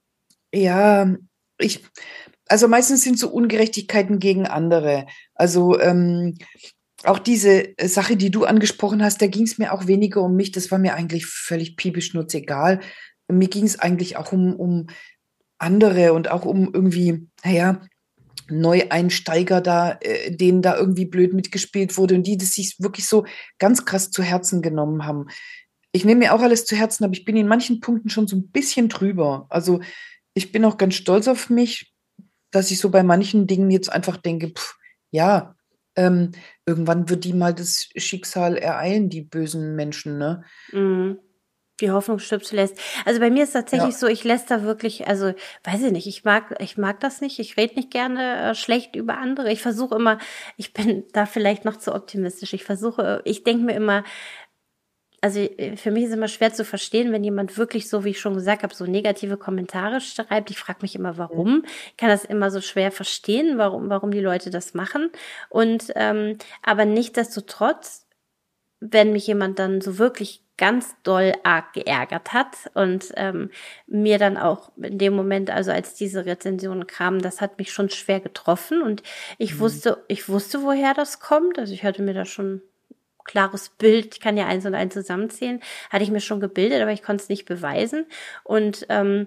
ja, ich, also meistens sind so Ungerechtigkeiten gegen andere. Also ähm, auch diese Sache, die du angesprochen hast, da ging es mir auch weniger um mich. Das war mir eigentlich völlig piepisch egal. Mir ging es eigentlich auch um, um andere und auch um irgendwie, naja, Neueinsteiger da, äh, denen da irgendwie blöd mitgespielt wurde und die das sich wirklich so ganz krass zu Herzen genommen haben. Ich nehme mir auch alles zu Herzen, aber ich bin in manchen Punkten schon so ein bisschen drüber. Also ich bin auch ganz stolz auf mich, dass ich so bei manchen Dingen jetzt einfach denke, pff, ja, ähm, irgendwann wird die mal das Schicksal ereilen, die bösen Menschen, ne? Mhm. Die Hoffnung stirbt zuletzt. Also bei mir ist Ja. tatsächlich so, ich lässt da wirklich, also weiß ich nicht, ich mag, ich mag das nicht. Ich rede nicht gerne äh, schlecht über andere. Ich versuche immer, ich bin da vielleicht noch zu optimistisch. Ich versuche, ich denke mir immer, also äh, für mich ist immer schwer zu verstehen, wenn jemand wirklich so, wie ich schon gesagt habe, so negative Kommentare schreibt. Ich frage mich immer, warum. Ich kann das immer so schwer verstehen, warum, warum die Leute das machen. Und ähm, aber nichtsdestotrotz, wenn mich jemand dann so wirklich ganz doll arg geärgert hat und ähm, mir dann auch in dem Moment, also als diese Rezensionen kamen, das hat mich schon schwer getroffen und ich Mhm. wusste, ich wusste, woher das kommt. Also ich hatte mir da schon ein klares Bild, ich kann ja eins und eins zusammenzählen, hatte ich mir schon gebildet, aber ich konnte es nicht beweisen. Und ähm,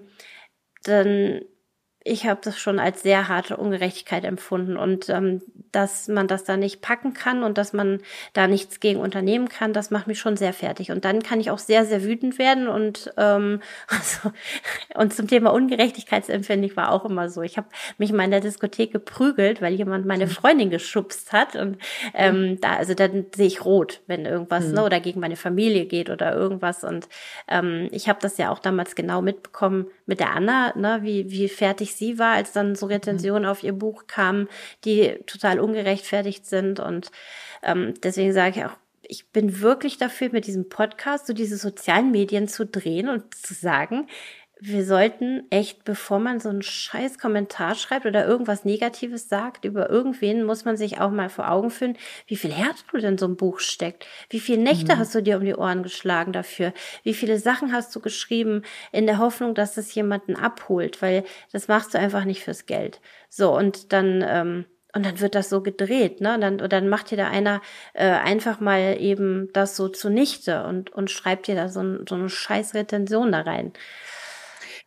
dann ich habe das schon als sehr harte Ungerechtigkeit empfunden und ähm, dass man das da nicht packen kann und dass man da nichts gegen unternehmen kann, das macht mich schon sehr fertig. Und dann kann ich auch sehr, sehr wütend werden und ähm, also, und zum Thema Ungerechtigkeitsempfinden war auch immer so. Ich habe mich mal in der Diskothek geprügelt, weil jemand meine Freundin geschubst hat und ähm, da also dann sehe ich rot, wenn irgendwas ne Mhm. oder gegen meine Familie geht oder irgendwas und ähm, ich habe das ja auch damals genau mitbekommen mit der Anna, ne, wie wie fertig sie war, als dann so Mhm. Rezensionen auf ihr Buch kamen, die total ungerechtfertigt sind. Und ähm, deswegen sage ich auch, ich bin wirklich dafür, mit diesem Podcast so diese sozialen Medien zu drehen und zu sagen, wir sollten echt, bevor man so einen scheiß Kommentar schreibt oder irgendwas Negatives sagt über irgendwen, muss man sich auch mal vor Augen führen, wie viel Herzblut in so einem Buch steckt. Wie viele Nächte Mhm. hast du dir um die Ohren geschlagen dafür? Wie viele Sachen hast du geschrieben in der Hoffnung, dass es jemanden abholt? Weil das machst du einfach nicht fürs Geld. So, und dann, ähm, und dann wird das so gedreht, ne? Und dann, und dann macht dir da einer äh, einfach mal eben das so zunichte und, und schreibt dir da so, ein, so eine scheiß Rezension da rein.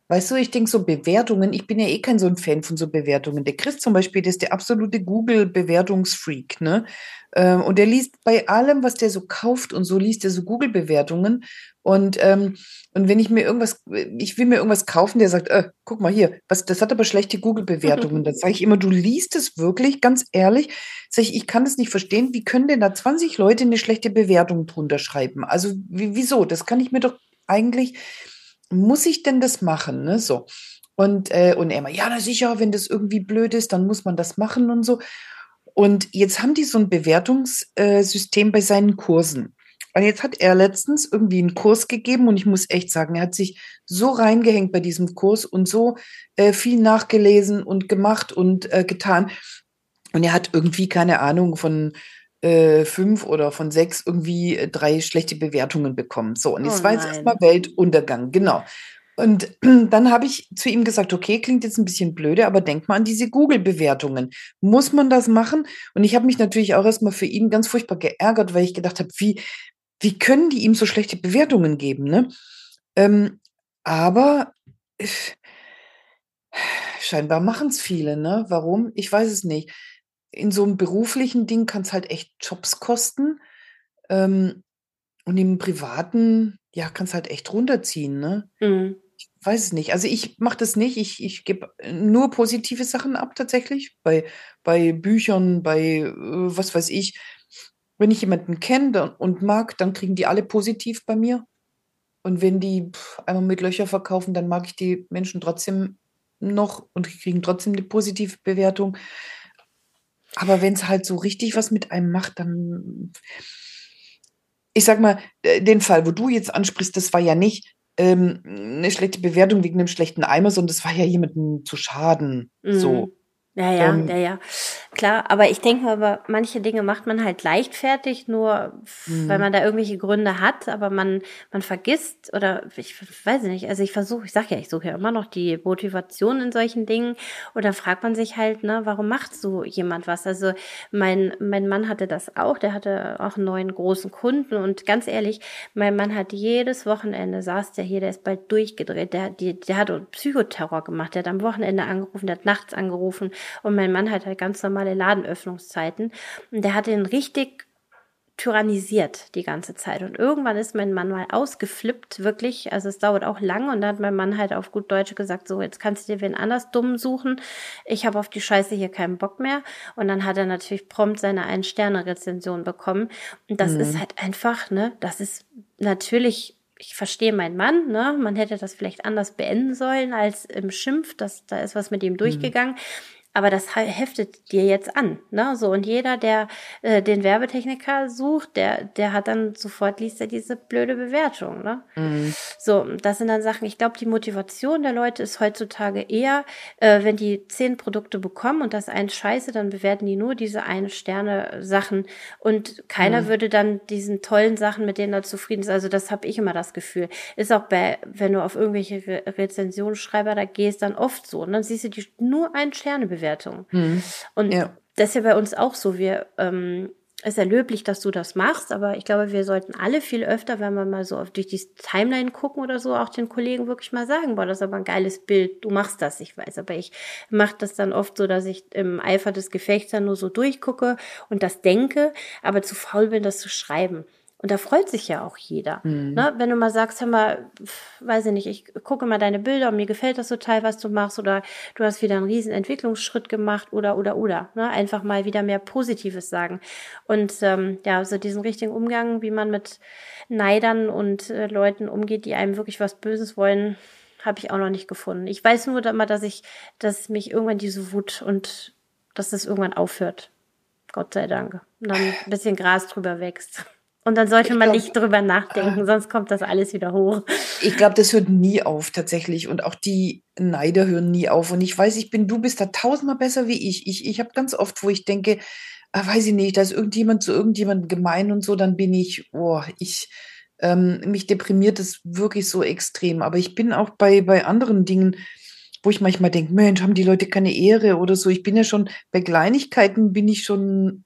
Weißt du, ich denke so Bewertungen, ich bin ja eh kein so ein Fan von so Bewertungen. Der Chris zum Beispiel, der ist der absolute Google-Bewertungsfreak, ne? Ähm, und der liest bei allem, was der so kauft und so, liest er so Google-Bewertungen. Und, ähm, und wenn ich mir irgendwas, ich will mir irgendwas kaufen, der sagt, äh, guck mal hier, was, das hat aber schlechte Google-Bewertungen. Dann sage ich immer, du liest es wirklich, ganz ehrlich. Sag ich, ich kann das nicht verstehen. Wie können denn da zwanzig Leute eine schlechte Bewertung drunter schreiben? Also, wie, wieso? Das kann ich mir doch eigentlich, muss ich denn das machen, ne? So. Und, äh, und er immer, ja, na sicher, wenn das irgendwie blöd ist, dann muss man das machen und so. Und jetzt haben die so ein Bewertungssystem bei seinen Kursen. Und jetzt hat er letztens irgendwie einen Kurs gegeben und ich muss echt sagen, er hat sich so reingehängt bei diesem Kurs und so äh, viel nachgelesen und gemacht und äh, getan. Und er hat irgendwie, keine Ahnung, von äh, fünf oder von sechs irgendwie äh, drei schlechte Bewertungen bekommen. So, und Oh jetzt war jetzt erstmal nein. Weltuntergang, genau. Und dann habe ich zu ihm gesagt, okay, klingt jetzt ein bisschen blöde, aber denk mal an diese Google-Bewertungen. Muss man das machen? Und ich habe mich natürlich auch erstmal für ihn ganz furchtbar geärgert, weil ich gedacht habe, wie, wie können die ihm so schlechte Bewertungen geben, ne? Ähm, aber äh, scheinbar machen es viele, ne? Warum? Ich weiß es nicht. In so einem beruflichen Ding kann es halt echt Jobs kosten, ähm, und im Privaten, ja, kann es halt echt runterziehen, ne? Mhm. Weiß es nicht. Also, ich mache das nicht. Ich ich gebe nur positive Sachen ab tatsächlich, bei bei Büchern, bei, äh, was weiß ich. Wenn ich jemanden kenne da und mag, dann kriegen die alle positiv bei mir. Und wenn die pf, einmal mit Löcher verkaufen, dann mag ich die Menschen trotzdem noch und kriegen trotzdem 'ne positive Bewertung. Aber wenn's halt so richtig was mit einem macht, dann, ich sage mal, äh, den Fall, wo du jetzt ansprichst, das war ja nicht, ähm, 'ne schlechte Bewertung wegen 'nem schlechten Eimer, sondern das war ja jemandem zu schaden, so. Mhm. Ja, ja, ja, Ähm, ja. Klar, aber ich denke mal, aber manche Dinge macht man halt leichtfertig, nur f- weil mhm, man da irgendwelche Gründe hat, aber man, man vergisst oder ich weiß nicht, also ich versuche, ich sage ja, ich suche ja immer noch die Motivation in solchen Dingen und dann fragt man sich halt, ne, warum macht so jemand was? Also mein, mein Mann hatte das auch, der hatte auch einen neuen großen Kunden und ganz ehrlich, mein Mann hat jedes Wochenende, saß der hier, der ist bald durchgedreht, der, die, der hat Psychoterror gemacht, der hat am Wochenende angerufen, der hat nachts angerufen und mein Mann hat halt ganz normale Ladenöffnungszeiten. Und der hat den richtig tyrannisiert die ganze Zeit. Und irgendwann ist mein Mann mal ausgeflippt, wirklich. Also es dauert auch lang. Und dann hat mein Mann halt auf gut Deutsch gesagt, so, jetzt kannst du dir wen anders dumm suchen. Ich habe auf die Scheiße hier keinen Bock mehr. Und dann hat er natürlich prompt seine Ein-Sterne-Rezension bekommen. Und das ist mhm, halt einfach, ne, das ist natürlich, ich verstehe meinen Mann, ne? Man hätte das vielleicht anders beenden sollen als im Schimpf. Das, da ist was mit ihm mhm, durchgegangen. Aber das heftet dir jetzt an, ne? So, und jeder, der äh, den Werbetechniker sucht, der, der hat dann sofort liest er diese blöde Bewertung, ne? mhm, So, das sind dann Sachen, ich glaube, die Motivation der Leute ist heutzutage eher, äh, wenn die zehn Produkte bekommen und das eins scheiße, dann bewerten die nur diese eine Sterne Sachen und keiner mhm, würde dann diesen tollen Sachen, mit denen er zufrieden ist. Also das habe ich immer das Gefühl. Ist auch bei, wenn du auf irgendwelche Re Rezensionsschreiber da gehst, dann oft so. Und dann siehst du die nur ein Sterne-Bewertung. mhm. Und Ja, das ist ja bei uns auch so. Wir, ähm, es ist ja löblich, dass du das machst, aber ich glaube, wir sollten alle viel öfter, wenn wir mal so auf, durch die Timeline gucken oder so, auch den Kollegen wirklich mal sagen, boah, das ist aber ein geiles Bild, du machst das, ich weiß, aber ich mache das dann oft so, dass ich im Eifer des Gefechts dann nur so durchgucke und das denke, aber zu faul bin, das zu schreiben. Und da freut sich ja auch jeder. mhm, Ne? Wenn du mal sagst, hör mal, weiß ich nicht, ich gucke mal deine Bilder und mir gefällt das total, was du machst, oder du hast wieder einen riesen Entwicklungsschritt gemacht, oder, oder, oder. Ne? Einfach mal wieder mehr Positives sagen. Und ähm, ja, so diesen richtigen Umgang, wie man mit Neidern und äh, Leuten umgeht, die einem wirklich was Böses wollen, habe ich auch noch nicht gefunden. Ich weiß nur immer, dass ich, dass mich irgendwann diese Wut und dass das irgendwann aufhört. Gott sei Dank. Und dann ein bisschen Gras drüber wächst. Und dann sollte ich man glaube, nicht drüber nachdenken, sonst kommt das alles wieder hoch. ich glaube, das hört nie auf tatsächlich und auch die Neider hören nie auf und ich weiß, ich bin du bist da tausendmal besser wie ich. Ich ich habe ganz oft, wo ich denke, ah, weiß ich nicht, da ist irgendjemand zu irgendjemandem gemein und so, dann bin ich oh, ich ähm, mich deprimiert das wirklich so extrem. Aber ich bin auch bei bei anderen Dingen, wo ich manchmal denke: „Mensch, haben die Leute keine Ehre“ oder so. Ich bin ja schon bei Kleinigkeiten bin ich schon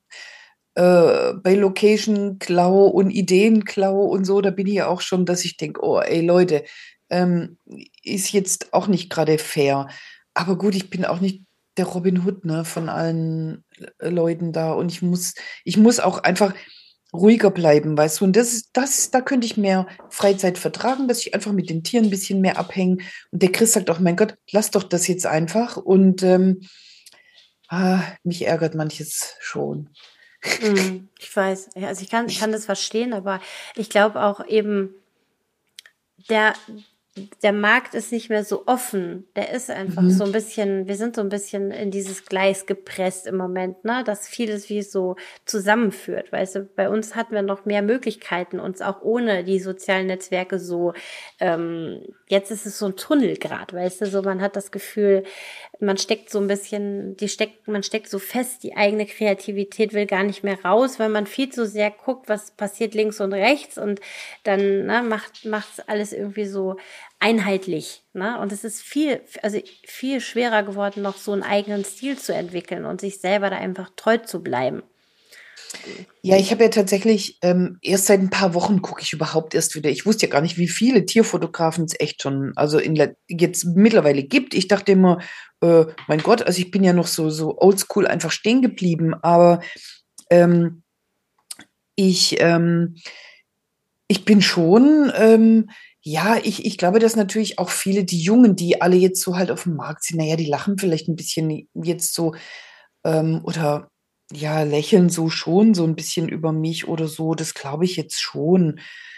äh, bei Location-Klau und Ideenklau und so, da bin ich ja auch schon, dass ich denke: „Oh, ey Leute, ähm, ist jetzt auch nicht gerade fair. Aber gut, ich bin auch nicht der Robin Hood, ne, von allen äh, Leuten da. Und ich muss, ich muss auch einfach ruhiger bleiben, weißt du. Und das ist, das, da könnte ich mehr Freizeit vertragen, dass ich einfach mit den Tieren ein bisschen mehr abhänge. Und der Chris sagt auch, mein Gott, lass doch das jetzt einfach. Und ähm, ah, mich ärgert manches schon. Mm, ich weiß, ja, also ich kann, ich kann das verstehen, aber ich glaube auch eben, der, der Markt ist nicht mehr so offen. Der ist einfach so Mhm. ein bisschen, wir sind so ein bisschen in dieses Gleis gepresst im Moment, ne? Dass vieles wie so zusammenführt. Weißt du, bei uns hatten wir noch mehr Möglichkeiten, uns auch ohne die sozialen Netzwerke so, ähm, jetzt ist es so ein Tunnel grad, weißt du, so man hat das Gefühl, man steckt so ein bisschen, die steckt, man steckt so fest, die eigene Kreativität will gar nicht mehr raus, weil man viel zu sehr guckt, was passiert links und rechts und dann ne, macht macht's alles irgendwie so einheitlich, ne? Und es ist viel, also viel schwerer geworden, noch so einen eigenen Stil zu entwickeln und sich selber da einfach treu zu bleiben. Ja, ich habe ja tatsächlich ähm, erst seit ein paar Wochen gucke ich überhaupt erst wieder. Ich wusste ja gar nicht, wie viele Tierfotografen es echt schon, also in le- jetzt mittlerweile gibt. Ich dachte immer, äh, mein Gott, also ich bin ja noch so so oldschool einfach stehen geblieben. Aber ähm, ich ähm, ich bin schon, ähm, ja, ich, ich glaube, dass natürlich auch viele, die Jungen, die alle jetzt so halt auf dem Markt sind, naja, die lachen vielleicht ein bisschen jetzt so ähm, oder ja, lächeln so schon so ein bisschen über mich oder so. Das glaube ich jetzt schon.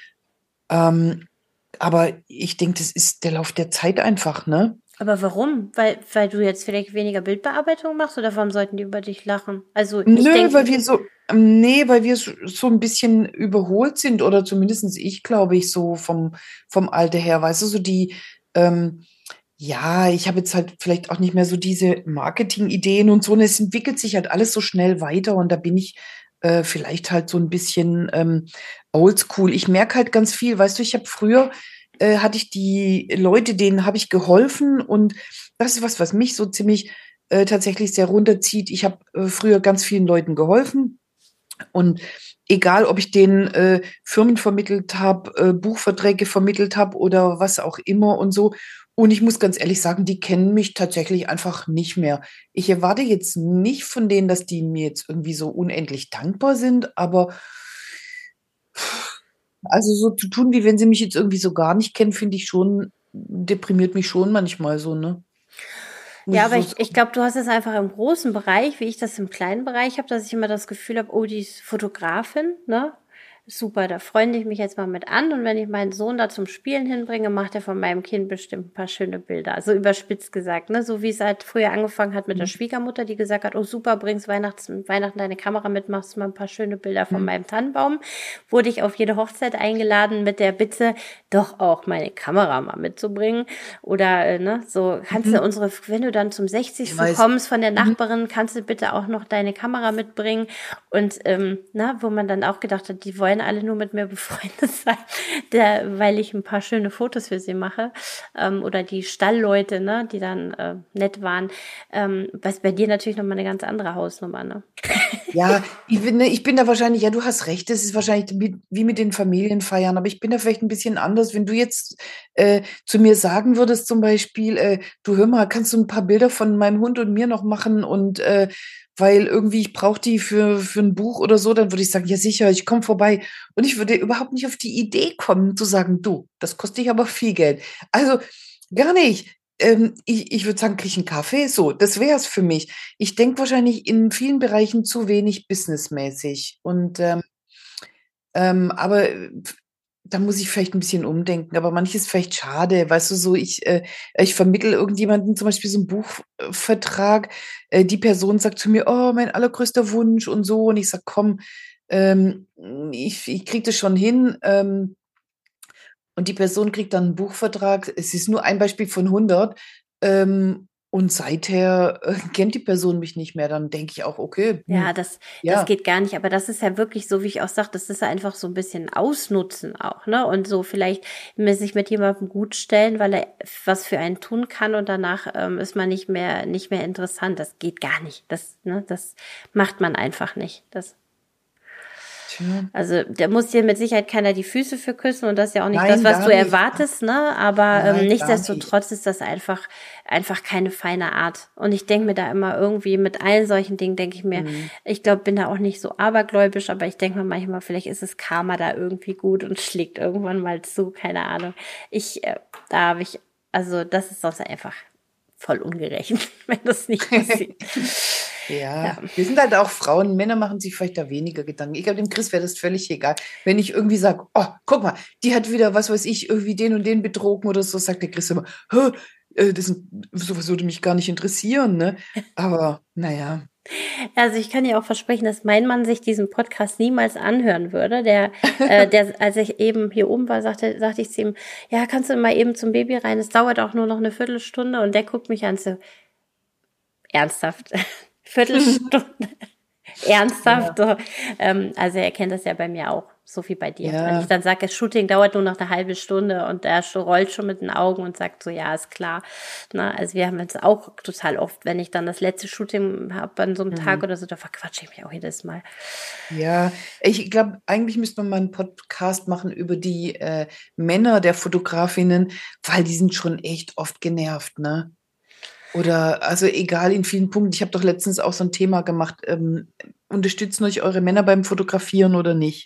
Ähm, aber ich denke, das ist der Lauf der Zeit einfach, ne? Aber warum? Weil, weil du jetzt vielleicht weniger Bildbearbeitung machst oder warum sollten die über dich lachen? Also ich Nö, weil denke, wir so, ähm, nee, weil wir so, so ein bisschen überholt sind oder zumindest ich, glaube ich, so vom, vom Alter her, weißt du, so die, ähm, ja, ich habe jetzt halt vielleicht auch nicht mehr so diese Marketing-Ideen und so. Und es entwickelt sich halt alles so schnell weiter und da bin ich äh, vielleicht halt so ein bisschen ähm, oldschool. Ich merke halt ganz viel, weißt du, ich habe früher, äh, hatte ich die Leute, denen habe ich geholfen und das ist was, was mich so ziemlich äh, tatsächlich sehr runterzieht. Ich habe äh, früher ganz vielen Leuten geholfen und egal, ob ich denen äh, Firmen vermittelt habe, äh, Buchverträge vermittelt habe oder was auch immer und so. Und ich muss ganz ehrlich sagen, die kennen mich tatsächlich einfach nicht mehr. Ich erwarte jetzt nicht von denen, dass die mir jetzt irgendwie so unendlich dankbar sind, aber also so zu tun, wie wenn sie mich jetzt irgendwie so gar nicht kennen, finde ich schon, deprimiert mich schon manchmal so, ne? Muss ja, ich aber so ich, ich sagen. glaube, du hast es einfach im großen Bereich, wie ich das im kleinen Bereich habe, dass ich immer das Gefühl habe, oh, die ist Fotografin, ne? Super, da freunde ich mich jetzt mal mit an und wenn ich meinen Sohn da zum Spielen hinbringe, macht er von meinem Kind bestimmt ein paar schöne Bilder. Also überspitzt gesagt, ne? So wie es halt früher angefangen hat mit der Schwiegermutter, die gesagt hat, oh super, bringst Weihnachts Weihnachten deine Kamera mit, machst mal ein paar schöne Bilder von Mhm. meinem Tannenbaum. Wurde ich auf jede Hochzeit eingeladen mit der Bitte, doch auch meine Kamera mal mitzubringen. Oder äh, ne, so kannst du Mhm. unsere, wenn du dann zum Ich sechzigsten weiß. kommst von der Mhm. Nachbarin, kannst du bitte auch noch deine Kamera mitbringen. Und ähm, na, wo man dann auch gedacht hat, die wollen alle nur mit mir befreundet sein, der, weil ich ein paar schöne Fotos für sie mache. Ähm, oder die Stallleute, ne, die dann äh, nett waren. Ähm, was bei dir natürlich nochmal eine ganz andere Hausnummer, ne? Ja, ich bin, ne, ich bin da wahrscheinlich, ja, du hast recht, es ist wahrscheinlich wie, wie mit den Familienfeiern, aber ich bin da vielleicht ein bisschen anders. Wenn du jetzt äh, zu mir sagen würdest, zum Beispiel, äh, du hör mal, kannst du ein paar Bilder von meinem Hund und mir noch machen und äh, weil irgendwie ich brauche die für, für ein Buch oder so, dann würde ich sagen, ja sicher, ich komme vorbei. Und ich würde überhaupt nicht auf die Idee kommen, zu sagen, du, das kostet dich aber viel Geld. Also gar nicht. Ähm, ich ich würde sagen, krieg 'n Kaffee, so, das wäre es für mich. Ich denke wahrscheinlich in vielen Bereichen zu wenig businessmäßig und, ähm, ähm, aber, äh, da muss ich vielleicht ein bisschen umdenken, aber manches ist vielleicht schade, weißt du, so ich äh, ich vermittle irgendjemanden zum Beispiel so 'n Buchvertrag, äh, die Person sagt zu mir: „Oh, mein allergrößter Wunsch“ und so und ich sage: „Komm, ähm, ich ich kriege das schon hin“, ähm und die Person kriegt dann 'n Buchvertrag. Es ist nur ein Beispiel von hundert, ähm, und seither, äh, kennt die Person mich nicht mehr. Dann denke ich auch: „Okay, Ja, hm, das das ja, geht gar nicht, aber das ist ja wirklich so, wie ich auch sage, das ist ja einfach so ein bisschen Ausnutzen auch, ne? Und so vielleicht mir sich mit jemandem gut stellen, weil er was für einen tun kann und danach, ähm, ist man nicht mehr nicht mehr interessant. Das geht gar nicht. Das ne, das macht man einfach nicht. Das Tja. Also da muss dir mit Sicherheit keiner die Füße für küssen und das ist ja auch nicht Nein, das, was gar du nicht. erwartest, ne? Aber ähm, Nein, gar nichtsdestotrotz ist das einfach einfach keine feine Art. Und ich denke mir da immer irgendwie mit allen solchen Dingen, denke ich mir, Mhm. ich glaube, bin da auch nicht so abergläubisch, aber ich denke mir manchmal, vielleicht ist das Karma da irgendwie gut und schlägt irgendwann mal zu, keine Ahnung. Ich, äh, da habe ich, also das ist sonst einfach voll ungerecht, wenn das nicht passiert. Ja, Ja. wir sind halt auch Frauen. Männer machen sich vielleicht da weniger Gedanken. Ich glaube, dem Chris wäre das völlig egal. Wenn ich irgendwie sage, oh, guck mal, die hat wieder, was weiß ich, irgendwie den und den betrogen oder so, sagt der Chris immer, hä, äh, das, sowas würde mich gar nicht interessieren, ne? Aber naja. Also ich kann dir auch versprechen, dass mein Mann sich diesen Podcast niemals anhören würde. Der, äh, der, als ich eben hier oben war, sagte, sagte ich zu ihm, ja, kannst du mal eben zum Baby rein? Es dauert auch nur noch eine Viertelstunde. Und der guckt mich an, so, ernsthaft? Viertelstunde? Ernsthaft? So. Ähm, also er kennt das ja bei mir auch, so wie bei dir. Ja. Wenn ich dann sage, das Shooting dauert nur noch eine halbe Stunde und er rollt schon mit den Augen und sagt so, ja, ist klar. Na, also wir haben uns auch total oft, wenn ich dann das letzte Shooting habe an so einem Mhm. Tag oder so, da verquatsche ich mich auch jedes Mal. Ja, ich glaube, eigentlich müsste man mal einen Podcast machen über die äh, Männer der Fotografinnen, weil die sind schon echt oft genervt, ne? Oder, also egal in vielen Punkten. Ich habe doch letztens auch so ein Thema gemacht, ähm, unterstützen euch eure Männer beim Fotografieren oder nicht?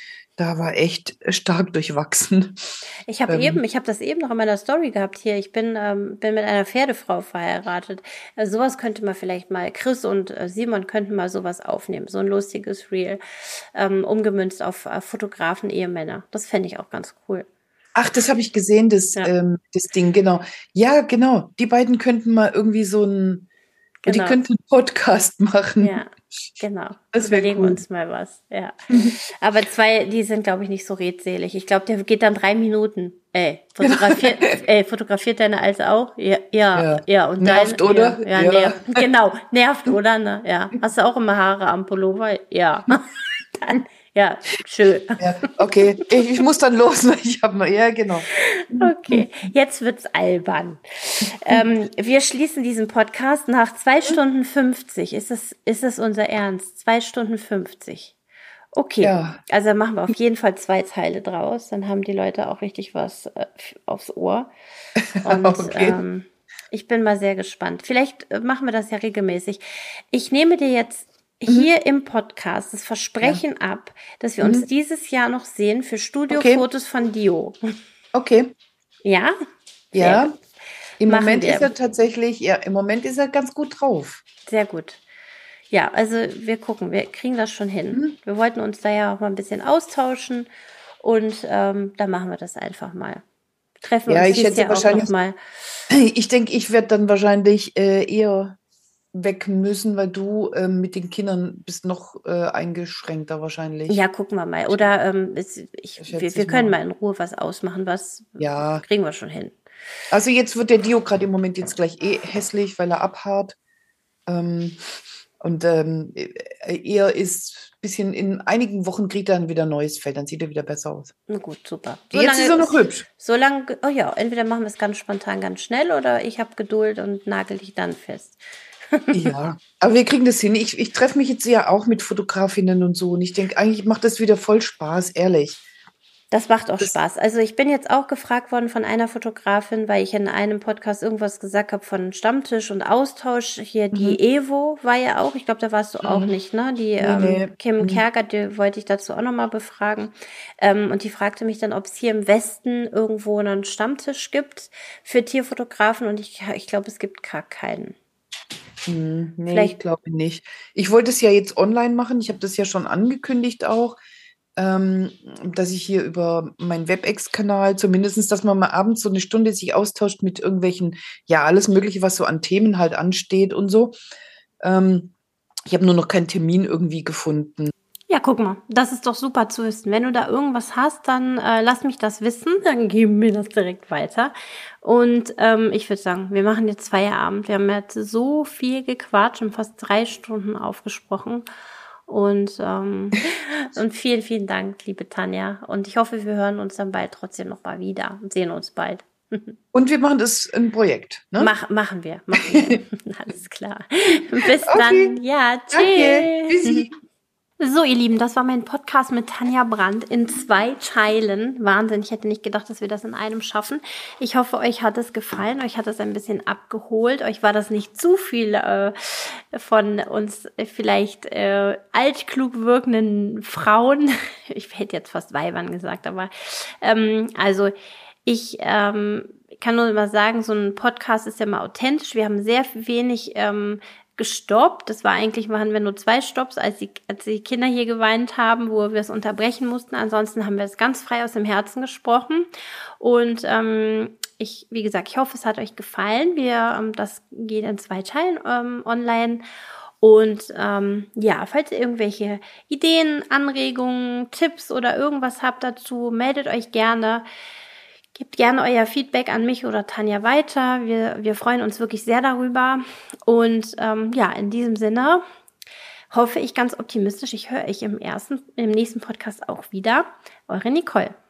Da war echt stark durchwachsen. Ich habe Ähm. eben, ich habe das eben noch in meiner Story gehabt hier. Ich bin, ähm, bin mit einer Pferdefrau verheiratet. Also sowas könnte man vielleicht mal, Chris und äh, Simon könnten mal sowas aufnehmen. So ein lustiges Reel, ähm, umgemünzt auf äh, Fotografen, Ehemänner. Das fände ich auch ganz cool. Ach, das habe ich gesehen, das, Ja. ähm, das Ding, genau. Ja, genau. Die beiden könnten mal irgendwie so ein, Genau. die könnten einen Podcast machen. Ja, genau. Das wäre Überlegen cool. uns mal was. Ja. Aber zwei, die sind, glaube ich, nicht so redselig. Ich glaube, der geht dann drei Minuten. Ey, fotografiert, ey, fotografiert deine Alte auch? Ja, ja, Ja. ja. Und Nervt, dein, oder? Ja, ja, Ja. nervt. Genau, nervt, oder? Ne? Ja. Hast du auch immer Haare am Pullover? Ja. Dann, ja, schön. Ja, okay. Ich, ich muss dann los. ne? Ich habe mal, ja, genau. Okay, jetzt wird's albern. Ähm, wir schließen diesen Podcast nach zwei Stunden fünfzig. Ist das, ist das unser Ernst? Zwei Stunden fünfzig. Okay, Ja. also dann machen wir auf jeden Fall zwei Teile draus. Dann haben die Leute auch richtig was äh, aufs Ohr. Und Okay. ähm, ich bin mal sehr gespannt. Vielleicht äh, machen wir das ja regelmäßig. Ich nehme dir jetzt hier im Podcast das Versprechen ab, dass wir uns dieses Jahr noch sehen für Studiofotos von Dio. Okay. Ja? Sehr Ja. gut. Im Machen Moment wir. ist er tatsächlich, ja, im Moment ist er ganz gut drauf. Sehr gut. Ja, also wir gucken, wir kriegen das schon hin. Mhm. Wir wollten uns da ja auch mal ein bisschen austauschen und ähm, da machen wir das einfach mal. Treffen Ja, uns ich dieses schätze Jahr auch wahrscheinlich- noch mal. Ich denke, ich werde dann wahrscheinlich äh, eher weg müssen, weil du ähm, mit den Kindern bist noch äh, eingeschränkter wahrscheinlich. Ja, gucken wir mal. Oder ähm, es, ich, Das schätze wir, wir ich können mal. mal in Ruhe was ausmachen, was Ja. kriegen wir schon hin. Also jetzt wird der Dio gerade im Moment jetzt gleich eh hässlich, weil er abhaart. Ähm, und ähm, er ist ein bisschen, in einigen Wochen kriegt er dann wieder ein neues Fell, dann sieht er wieder besser aus. Na gut, super. Jetzt ist er noch hübsch. So lange, oh ja, entweder machen wir es ganz spontan, ganz schnell oder ich habe Geduld und nagel dich dann fest. Ja, aber wir kriegen das hin. Ich, ich treffe mich jetzt ja auch mit Fotografinnen und so und ich denke, eigentlich macht das wieder voll Spaß, ehrlich. Das macht auch Das- Spaß. Also ich bin jetzt auch gefragt worden von einer Fotografin, weil ich in einem Podcast irgendwas gesagt habe von Stammtisch und Austausch. Hier die Evo war ja auch, ich glaube, da warst du auch nicht, ne? Die ähm, nee. Kim Mhm. Kerger, die wollte ich dazu auch nochmal befragen. Ähm, und die fragte mich dann, ob es hier im Westen irgendwo einen Stammtisch gibt für Tierfotografen. Und ich, ich glaube, es gibt gar keinen. Hm, nee, Vielleicht- ich glaube nicht. Ich wollte es ja jetzt online machen. Ich habe das ja schon angekündigt auch, ähm, dass ich hier über meinen WebEx-Kanal zumindestens, dass man mal abends so eine Stunde sich austauscht mit irgendwelchen, ja, alles Mögliche, was so an Themen halt ansteht und so. Ähm, ich habe nur noch keinen Termin irgendwie gefunden. Ja, guck mal, das ist doch super zu wissen. Wenn du da irgendwas hast, dann äh, lass mich das wissen, dann geben wir das direkt weiter. Und ähm, ich würde sagen, wir machen jetzt Feierabend. Wir haben jetzt so viel gequatscht und fast drei Stunden aufgesprochen. Und, ähm, und vielen, vielen Dank, liebe Tanja. Und ich hoffe, wir hören uns dann bald trotzdem noch mal wieder und sehen uns bald. Und wir machen das ein Projekt, ne? Mach, machen wir, machen wir. Alles klar. Bis Okay. dann. Ja, tschüss. Danke. Tschüssi. So, ihr Lieben, das war mein Podcast mit Tanja Brandt in zwei Teilen. Wahnsinn, ich hätte nicht gedacht, dass wir das in einem schaffen. Ich hoffe, euch hat es gefallen, euch hat es ein bisschen abgeholt. Euch war das nicht zu viel äh, von uns vielleicht äh, altklug wirkenden Frauen. Ich hätte jetzt fast Weibern gesagt, aber ähm, also ich ähm, kann nur mal sagen, so ein Podcast ist ja mal authentisch. Wir haben sehr wenig ähm, gestoppt. Das war eigentlich, machen wir nur zwei Stopps, als die, als die Kinder hier geweint haben, wo wir es unterbrechen mussten. Ansonsten haben wir es ganz frei aus dem Herzen gesprochen. Und ähm, ich, wie gesagt, ich hoffe, es hat euch gefallen. Wir, ähm, das geht in zwei Teilen ähm, online. Und ähm, ja, falls ihr irgendwelche Ideen, Anregungen, Tipps oder irgendwas habt dazu, meldet euch gerne. Gebt gerne euer Feedback an mich oder Tanja weiter. Wir, wir freuen uns wirklich sehr darüber. Und ähm, ja, in diesem Sinne hoffe ich ganz optimistisch. Ich höre euch im ersten, im nächsten Podcast auch wieder. Eure Nicole.